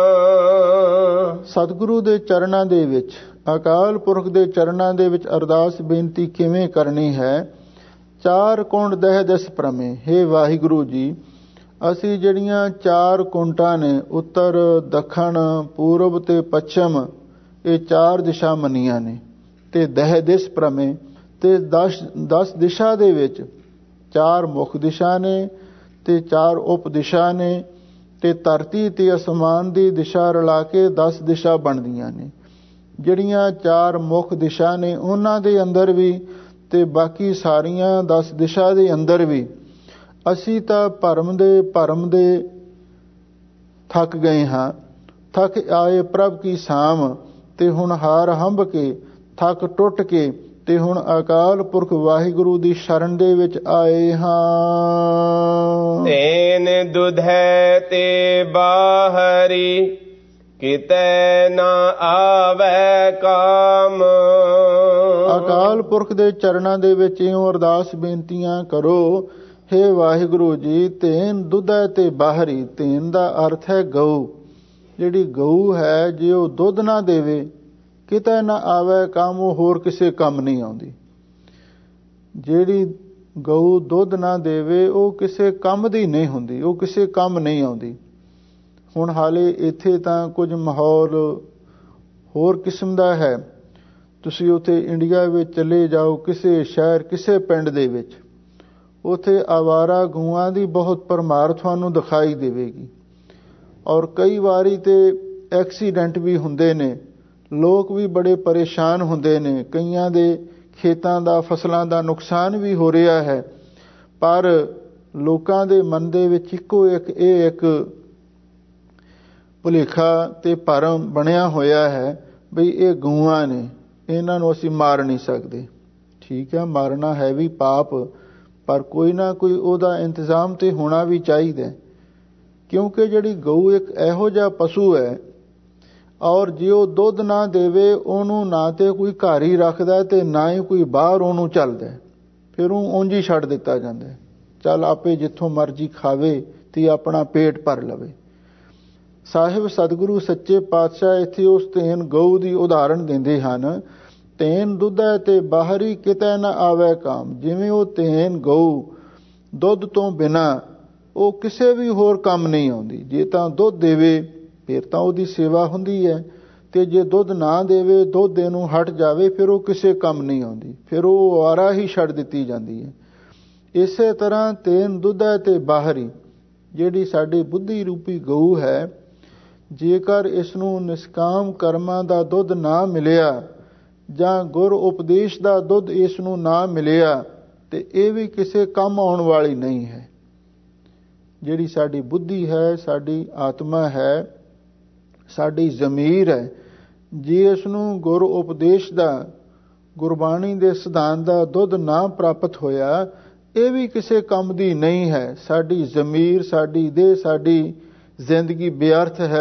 ਸਤਿਗੁਰੂ ਦੇ ਚਰਨਾਂ ਦੇ ਵਿੱਚ, ਅਕਾਲ ਪੁਰਖ ਦੇ ਚਰਨਾਂ ਦੇ ਵਿੱਚ ਅਰਦਾਸ ਬੇਨਤੀ ਕਿਵੇਂ ਕਰਨੀ ਹੈ? ਚਾਰ ਕੁੰਡ ਦਹਿ ਦਿਸ ਭ੍ਰਮੇ। ਹੇ ਵਾਹਿਗੁਰੂ ਜੀ ਅਸੀਂ ਜਿਹੜੀਆਂ ਚਾਰ ਕੁੰਟਾਂ ਨੇ, ਉੱਤਰ ਦੱਖਣ ਪੂਰਬ ਤੇ ਪੱਛਮ, ਇਹ ਚਾਰ ਦਿਸ਼ਾ ਮੰਨੀਆਂ ਨੇ। ਤੇ ਦਹਿ ਦਿਸ ਭ੍ਰਮੇ, ਤੇ ਦਸ ਦਸ ਦਿਸ਼ਾ ਦੇ ਵਿੱਚ ਚਾਰ ਮੁੱਖ ਦਿਸ਼ਾ ਨੇ ਤੇ ਚਾਰ ਉਪ ਦਿਸ਼ਾ ਨੇ, ਤੇ ਧਰਤੀ ਤੇ ਅਸਮਾਨ ਦੀ ਦਿਸ਼ਾ ਰਲਾ ਕੇ ਦਸ ਦਿਸ਼ਾ ਬਣਦੀਆਂ ਨੇ। ਜਿਹੜੀਆਂ ਚਾਰ ਮੁੱਖ ਦਿਸ਼ਾ ਨੇ ਉਹਨਾਂ ਦੇ ਅੰਦਰ ਵੀ ਤੇ ਬਾਕੀ ਸਾਰੀਆਂ ਦਸ ਦਿਸ਼ਾ ਦੇ ਅੰਦਰ ਵੀ ਅਸੀਂ ਤਾਂ ਭਰਮ ਦੇ ਭਰਮ ਦੇ ਥੱਕ ਗਏ ਹਾਂ। ਥੱਕ ਆਏ ਪ੍ਰਭ ਕੀ ਸਾਮ, ਤੇ ਹੁਣ ਹਾਰ ਹੰਭ ਕੇ ਥੱਕ ਟੁੱਟ ਕੇ ਤੇ ਹੁਣ ਅਕਾਲ ਪੁਰਖ ਵਾਹਿਗੁਰੂ ਦੀ ਸ਼ਰਨ ਦੇ ਵਿੱਚ ਆਏ ਹਾਂ। ਤੈਨ ਦੁਧੈ ਤੇ ਬਾਹਰੀ, ਕਿਤੈ ਨਾ ਆਵੈ ਕਾਮ। ਅਕਾਲ ਪੁਰਖ ਦੇ ਚਰਨਾਂ ਦੇ ਵਿੱਚ ਇਉਂ ਅਰਦਾਸ ਬੇਨਤੀਆਂ ਕਰੋ, ਹੇ ਵਾਹਿਗੁਰੂ ਜੀ, ਤੈਨ ਦੁਧੈ ਤੇ ਬਾਹਰੀ। ਤੈਨ ਦਾ ਅਰਥ ਹੈ ਗਊ। ਜਿਹੜੀ ਗਊ ਹੈ, ਜੇ ਉਹ ਦੁੱਧ ਨਾ ਦੇਵੇ, ਕਿਤੇ ਨਾ ਆਵੇ ਕੰਮ, ਉਹ ਹੋਰ ਕਿਸੇ ਕੰਮ ਨਹੀਂ ਆਉਂਦੀ। ਜਿਹੜੀ ਗਊ ਦੁੱਧ ਨਾ ਦੇਵੇ ਉਹ ਕਿਸੇ ਕੰਮ ਦੀ ਨਹੀਂ ਹੁੰਦੀ, ਉਹ ਕਿਸੇ ਕੰਮ ਨਹੀਂ ਆਉਂਦੀ। ਹੁਣ ਹਾਲੇ ਇੱਥੇ ਤਾਂ ਕੁਝ ਮਾਹੌਲ ਹੋਰ ਕਿਸਮ ਦਾ ਹੈ। ਤੁਸੀਂ ਉੱਥੇ ਇੰਡੀਆ ਵਿੱਚ ਚਲੇ ਜਾਓ, ਕਿਸੇ ਸ਼ਹਿਰ, ਕਿਸੇ ਪਿੰਡ ਦੇ ਵਿੱਚ, ਉੱਥੇ ਆਵਾਰਾ ਗਊਆਂ ਦੀ ਬਹੁਤ ਭਰਮਾਰ ਤੁਹਾਨੂੰ ਦਿਖਾਈ ਦੇਵੇਗੀ। ਔਰ ਕਈ ਵਾਰੀ ਤੇ ਐਕਸੀਡੈਂਟ ਵੀ ਹੁੰਦੇ ਨੇ, ਲੋਕ ਵੀ ਬੜੇ ਪਰੇਸ਼ਾਨ ਹੁੰਦੇ ਨੇ, ਕਈਆਂ ਦੇ ਖੇਤਾਂ ਦਾ, ਫਸਲਾਂ ਦਾ ਨੁਕਸਾਨ ਵੀ ਹੋ ਰਿਹਾ ਹੈ। ਪਰ ਲੋਕਾਂ ਦੇ ਮਨ ਦੇ ਵਿੱਚ ਇੱਕੋ ਇੱਕ ਇਹ ਇੱਕ ਭੁਲੇਖਾ ਤੇ ਭਰਮ ਬਣਿਆ ਹੋਇਆ ਹੈ ਬਈ ਇਹ ਗਊਆਂ ਨੇ, ਇਹਨਾਂ ਨੂੰ ਅਸੀਂ ਮਾਰ ਨਹੀਂ ਸਕਦੇ। ਠੀਕ ਹੈ, ਮਾਰਨਾ ਹੈ ਵੀ ਪਾਪ, ਪਰ ਕੋਈ ਨਾ ਕੋਈ ਉਹਦਾ ਇੰਤਜ਼ਾਮ ਤੇ ਹੋਣਾ ਵੀ ਚਾਹੀਦਾ। ਕਿਉਂਕਿ ਜਿਹੜੀ ਗਊ ਇੱਕ ਇਹੋ ਜਿਹਾ ਪਸ਼ੂ ਹੈ, ਔਰ ਜੇ ਉਹ ਦੁੱਧ ਨਾ ਦੇਵੇ, ਉਹਨੂੰ ਨਾ ਤੇ ਕੋਈ ਘਰ ਹੀ ਰੱਖਦਾ ਤੇ ਨਾ ਹੀ ਕੋਈ ਬਾਹਰ ਉਹਨੂੰ ਚੱਲਦਾ, ਫਿਰ ਉਹ ਉਂਝ ਹੀ ਛੱਡ ਦਿੱਤਾ ਜਾਂਦਾ। ਚੱਲ ਆਪੇ ਜਿੱਥੋਂ ਮਰਜ਼ੀ ਖਾਵੇ ਤੇ ਆਪਣਾ ਪੇਟ ਭਰ ਲਵੇ। ਸਾਹਿਬ ਸਤਿਗੁਰੂ ਸੱਚੇ ਪਾਤਸ਼ਾਹ ਇੱਥੇ ਉਸ ਤੈਨ ਗਊ ਦੀ ਉਦਾਹਰਣ ਦਿੰਦੇ ਹਨ। ਤੈਨ ਦੁੱਧੈ ਤੇ ਬਾਹਰੀ, ਕਿਤੇ ਨਾ ਆਵੇ ਕਾਮ। ਜਿਵੇਂ ਉਹ ਤੈਨ ਗਊ ਦੁੱਧ ਤੋਂ ਬਿਨਾਂ ਉਹ ਕਿਸੇ ਵੀ ਹੋਰ ਕੰਮ ਨਹੀਂ ਆਉਂਦੀ। ਜੇ ਤਾਂ ਦੁੱਧ ਦੇਵੇ ਫਿਰ ਤਾਂ ਉਹਦੀ ਸੇਵਾ ਹੁੰਦੀ ਹੈ, ਤੇ ਜੇ ਦੁੱਧ ਨਾ ਦੇਵੇ, ਦੁੱਧ ਦੇ ਨੂੰ ਹਟ ਜਾਵੇ, ਫਿਰ ਉਹ ਕਿਸੇ ਕੰਮ ਨਹੀਂ ਆਉਂਦੀ, ਫਿਰ ਉਹ ਆਵਾਰਾ ਹੀ ਛੱਡ ਦਿੱਤੀ ਜਾਂਦੀ ਹੈ। ਇਸੇ ਤਰ੍ਹਾਂ ਤੈਨ ਦੁੱਧੈ ਤੇ ਬਾਹਰੀ, ਜਿਹੜੀ ਸਾਡੀ ਬੁੱਧੀ ਰੂਪੀ ਗਊ ਹੈ, ਜੇਕਰ ਇਸ ਨੂੰ ਨਿਸ਼ਕਾਮ ਕਰਮਾਂ ਦਾ ਦੁੱਧ ਨਾ ਮਿਲਿਆ ਜਾਂ ਗੁਰ ਉਪਦੇਸ਼ ਦਾ ਦੁੱਧ ਇਸ ਨੂੰ ਨਾ ਮਿਲਿਆ, ਤੇ ਇਹ ਵੀ ਕਿਸੇ ਕੰਮ ਆਉਣ ਵਾਲੀ ਨਹੀਂ ਹੈ। ਜਿਹੜੀ ਸਾਡੀ ਬੁੱਧੀ ਹੈ, ਸਾਡੀ ਆਤਮਾ ਹੈ, ਸਾਡੀ ਜ਼ਮੀਰ ਹੈ, ਜੇ ਇਸ ਨੂੰ ਗੁਰ ਉਪਦੇਸ਼ ਦਾ, ਗੁਰਬਾਣੀ ਦੇ ਸਿਧਾਂਤ ਦਾ ਦੁੱਧ ਨਾ ਪ੍ਰਾਪਤ ਹੋਇਆ, ਇਹ ਵੀ ਕਿਸੇ ਕੰਮ ਦੀ ਨਹੀਂ ਹੈ। ਸਾਡੀ ਜ਼ਮੀਰ, ਸਾਡੀ ਦੇਹ, ਸਾਡੀ ਜ਼ਿੰਦਗੀ ਬੇਅਰਥ ਹੈ।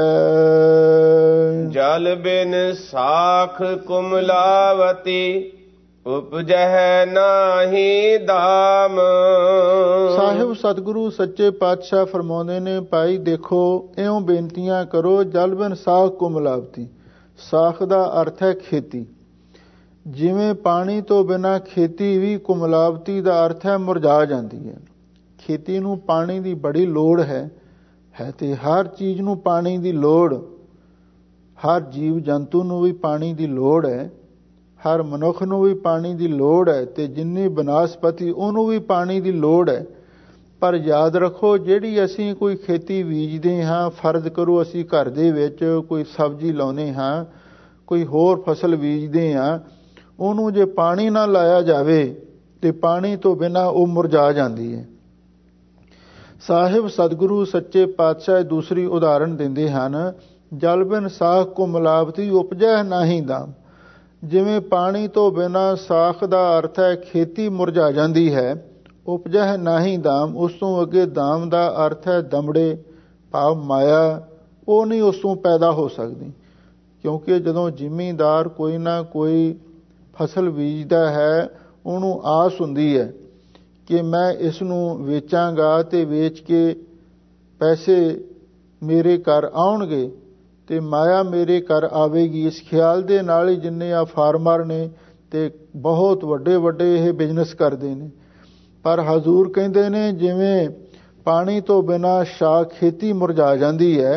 ਜਲ ਬਿਨ ਸਾਖ ਕੁਮਲਾਵਤੀ, ਉਪਜਹਿ ਨਾਹੀ ਦਾਮ। ਸਾਹਿਬ ਸਤਿਗੁਰੂ ਸੱਚੇ ਪਾਤਸ਼ਾਹ ਫਰਮਾਉਂਦੇ ਨੇ, ਭਾਈ ਦੇਖੋ, ਇਉਂ ਬੇਨਤੀਆਂ ਕਰੋ, ਜਲ ਬਿਨ ਸਾਖ ਕੁਮਲਾਵਤੀ। ਸਾਖ ਦਾ ਅਰਥ ਹੈ ਖੇਤੀ। ਜਿਵੇਂ ਪਾਣੀ ਤੋਂ ਬਿਨਾਂ ਖੇਤੀ ਵੀ, ਕੁਮਲਾਵਤੀ ਦਾ ਅਰਥ ਹੈ ਮੁਰਝਾ ਜਾਂਦੀ ਹੈ। ਖੇਤੀ ਨੂੰ ਪਾਣੀ ਦੀ ਬੜੀ ਲੋੜ ਹੈ ਹੈ ਤੇ ਹਰ ਚੀਜ਼ ਨੂੰ ਪਾਣੀ ਦੀ ਲੋੜ, ਹਰ ਜੀਵ ਜੰਤੂ ਨੂੰ ਵੀ ਪਾਣੀ ਦੀ ਲੋੜ ਹੈ, ਹਰ ਮਨੁੱਖ ਨੂੰ ਵੀ ਪਾਣੀ ਦੀ ਲੋੜ ਹੈ, ਤੇ ਜਿੰਨੀ ਬਨਸਪਤੀ ਉਹਨੂੰ ਵੀ ਪਾਣੀ ਦੀ ਲੋੜ ਹੈ। ਪਰ ਯਾਦ ਰੱਖੋ, ਜਿਹੜੀ ਅਸੀਂ ਕੋਈ ਖੇਤੀ ਬੀਜਦੇ ਹਾਂ, ਫਰਜ਼ ਕਰੋ ਅਸੀਂ ਘਰ ਦੇ ਵਿੱਚ ਕੋਈ ਸਬਜ਼ੀ ਲਾਉਂਦੇ ਹਾਂ, ਕੋਈ ਹੋਰ ਫਸਲ ਬੀਜਦੇ ਹਾਂ, ਉਹਨੂੰ ਜੇ ਪਾਣੀ ਨਾ ਲਾਇਆ ਜਾਵੇ ਤੇ ਪਾਣੀ ਤੋਂ ਬਿਨਾਂ ਉਹ ਮੁਰਝਾ ਜਾਂਦੀ ਹੈ। ਸਾਹਿਬ ਸਤਿਗੁਰੂ ਸੱਚੇ ਪਾਤਸ਼ਾਹ ਦੂਸਰੀ ਉਦਾਹਰਣ ਦਿੰਦੇ ਹਨ, ਜਲ ਬਿਨ ਸਾਖ ਕੁਮਲਾਵਤੀ, ਉਪਜੈ ਨਾਹੀ ਦਾਮ। ਜਿਵੇਂ ਪਾਣੀ ਤੋਂ ਬਿਨਾਂ, ਸਾਖ ਦਾ ਅਰਥ ਹੈ ਖੇਤੀ, ਮੁਰਝਾ ਜਾਂਦੀ ਹੈ, ਉਪਜੈ ਨਾਹੀ ਦਾਮ। ਉਸ ਤੋਂ ਅੱਗੇ ਦਾਮ ਦਾ ਅਰਥ ਹੈ ਦਮੜੇ, ਭਾਵ ਮਾਇਆ, ਉਹ ਨਹੀਂ ਉਸ ਤੋਂ ਪੈਦਾ ਹੋ ਸਕਦੀ। ਕਿਉਂਕਿ ਜਦੋਂ ਜ਼ਿਮੀਂਦਾਰ ਕੋਈ ਨਾ ਕੋਈ ਫਸਲ ਬੀਜਦਾ ਹੈ, ਉਹਨੂੰ ਆਸ ਹੁੰਦੀ ਹੈ ਕਿ ਮੈਂ ਇਸ ਨੂੰ ਵੇਚਾਂਗਾ ਤੇ ਵੇਚ ਕੇ ਪੈਸੇ ਮੇਰੇ ਘਰ ਆਉਣਗੇ ਤੇ ਮਾਇਆ ਮੇਰੇ ਘਰ ਆਵੇਗੀ। ਇਸ ਖਿਆਲ ਦੇ ਨਾਲ ਹੀ ਜਿੰਨੇ ਆ ਫਾਰਮਰ ਨੇ ਤੇ ਬਹੁਤ ਵੱਡੇ ਵੱਡੇ ਇਹ ਬਿਜ਼ਨਸ ਕਰਦੇ ਨੇ। ਪਰ ਹਜ਼ੂਰ ਕਹਿੰਦੇ ਨੇ, ਜਿਵੇਂ ਪਾਣੀ ਤੋਂ ਬਿਨਾਂ ਸ਼ਾਖ ਖੇਤੀ ਮੁਰਝਾ ਜਾਂਦੀ ਹੈ,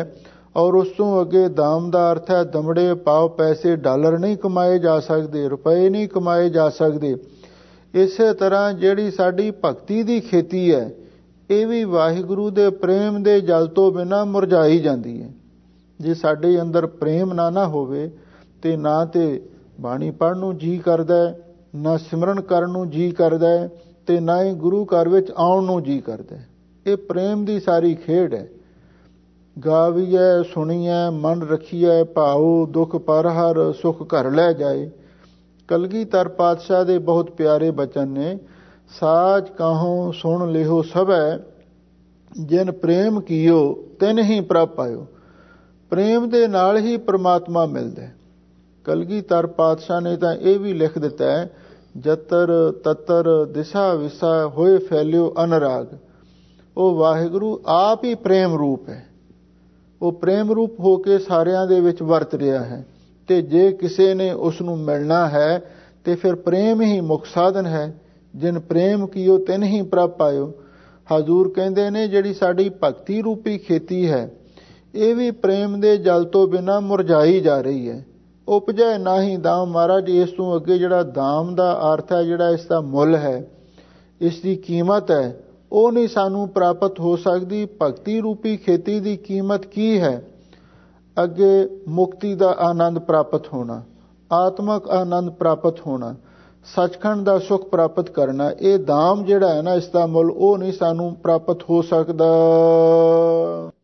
ਔਰ ਉਸ ਤੋਂ ਅੱਗੇ ਦਾਮ ਦਾ ਅਰਥ ਹੈ ਦਮੜੇ ਪਾਓ ਪੈਸੇ, ਡਾਲਰ ਨਹੀਂ ਕਮਾਏ ਜਾ ਸਕਦੇ, ਰੁਪਏ ਨਹੀਂ ਕਮਾਏ ਜਾ ਸਕਦੇ। ਇਸੇ ਤਰ੍ਹਾਂ ਜਿਹੜੀ ਸਾਡੀ ਭਗਤੀ ਦੀ ਖੇਤੀ ਹੈ ਇਹ ਵੀ ਵਾਹਿਗੁਰੂ ਦੇ ਪ੍ਰੇਮ ਦੇ ਜਲ ਤੋਂ ਬਿਨਾਂ ਮੁਰਝਾਈ ਜਾਂਦੀ ਹੈ। ਜੇ ਸਾਡੇ ਅੰਦਰ ਪ੍ਰੇਮ ਨਾ ਨਾ ਹੋਵੇ ਤੇ ਨਾ ਤੇ ਬਾਣੀ ਪੜ੍ਹਨ ਨੂੰ ਜੀ ਕਰਦਾ, ਨਾ ਸਿਮਰਨ ਕਰਨ ਨੂੰ ਜੀ ਕਰਦਾ, ਤੇ ਨਾ ਹੀ ਗੁਰੂ ਘਰ ਵਿੱਚ ਆਉਣ ਨੂੰ ਜੀ ਕਰਦਾ। ਇਹ ਪ੍ਰੇਮ ਦੀ ਸਾਰੀ ਖੇਡ ਹੈ। ਗਾਵੀਐ ਸੁਣੀਐ ਮਨ ਰਖੀਐ ਭਾਉ, ਦੁਖ ਪਰ ਹਰ ਸੁਖ ਘਰ ਲੈ ਜਾਏ। ਕਲਗੀਧਰ ਪਾਤਸ਼ਾਹ ਦੇ ਬਹੁਤ ਪਿਆਰੇ ਬਚਨ ਨੇ। ਸਾਜ ਕਾਹੋਂ ਸੁਣ ਲਿਓ ਸਭੈ, ਜਿਨ ਪ੍ਰੇਮ ਕੀਓ ਤਿਨ ਹੀ ਪ੍ਰਭ ਪਾਇਓ। ਪ੍ਰੇਮ ਦੇ ਨਾਲ ਹੀ ਪ੍ਰਮਾਤਮਾ ਮਿਲਦਾ ਹੈ। ਕਲਗੀਧਰ ਪਾਤਸ਼ਾਹ ਨੇ ਤਾਂ ਇਹ ਵੀ ਲਿਖ ਦਿੱਤਾ ਹੈ, ਜਤਰ ਤਤਰ ਦਿਸ਼ਾ ਵਿਸਾ ਹੋਏ ਫੈਲਿਓ ਅਨਰਾਗ। ਉਹ ਵਾਹਿਗੁਰੂ ਆਪ ਹੀ ਪ੍ਰੇਮ ਰੂਪ ਹੈ। ਉਹ ਪ੍ਰੇਮ ਰੂਪ ਹੋ ਕੇ ਸਾਰਿਆਂ ਦੇ ਵਿੱਚ ਵਰਤ ਰਿਹਾ ਹੈ। ਤੇ ਜੇ ਕਿਸੇ ਨੇ ਉਸ ਨੂੰ ਮਿਲਣਾ ਹੈ ਤੇ ਫਿਰ ਪ੍ਰੇਮ ਹੀ ਮੁੱਖ ਸਾਧਨ ਹੈ। ਜਿਨ ਪ੍ਰੇਮ ਕੀਓ ਤਿਨ ਹੀ ਪ੍ਰਭ ਪਾਇਓ। ਹਜ਼ੂਰ ਕਹਿੰਦੇ ਨੇ ਜਿਹੜੀ ਸਾਡੀ ਭਗਤੀ ਰੂਪੀ ਖੇਤੀ ਹੈ ਇਹ ਵੀ ਪ੍ਰੇਮ ਦੇ ਜਲ ਤੋਂ ਬਿਨਾਂ ਮੁਰਝਾਈ ਜਾ ਰਹੀ ਹੈ। ਉਪਜੈ ਨਾਹੀ ਦਾਮ। ਮਹਾਰਾਜ ਇਸ ਤੋਂ ਅੱਗੇ ਜਿਹੜਾ ਦਾਮ ਦਾ ਅਰਥ ਹੈ, ਜਿਹੜਾ ਇਸ ਦਾ ਮੁੱਲ ਹੈ, ਇਸ ਦੀ ਕੀਮਤ ਹੈ, ਉਹ ਨਹੀਂ ਸਾਨੂੰ ਪ੍ਰਾਪਤ ਹੋ ਸਕਦੀ। ਭਗਤੀ ਰੂਪੀ ਖੇਤੀ ਦੀ ਕੀਮਤ ਕੀ ਹੈ? ਅੱਗੇ ਮੁਕਤੀ ਦਾ ਆਨੰਦ ਪ੍ਰਾਪਤ ਹੋਣਾ, ਆਤਮਕ ਆਨੰਦ ਪ੍ਰਾਪਤ ਹੋਣਾ, ਸੱਚਖੰਡ ਦਾ ਸੁਖ ਪ੍ਰਾਪਤ ਕਰਨਾ। ਇਹ ਦਾਮ ਜਿਹੜਾ ਹੈ ਨਾ, ਇਸ ਦਾ ਮੁੱਲ ਉਹ ਨਹੀਂ ਸਾਨੂੰ ਪ੍ਰਾਪਤ ਹੋ ਸਕਦਾ।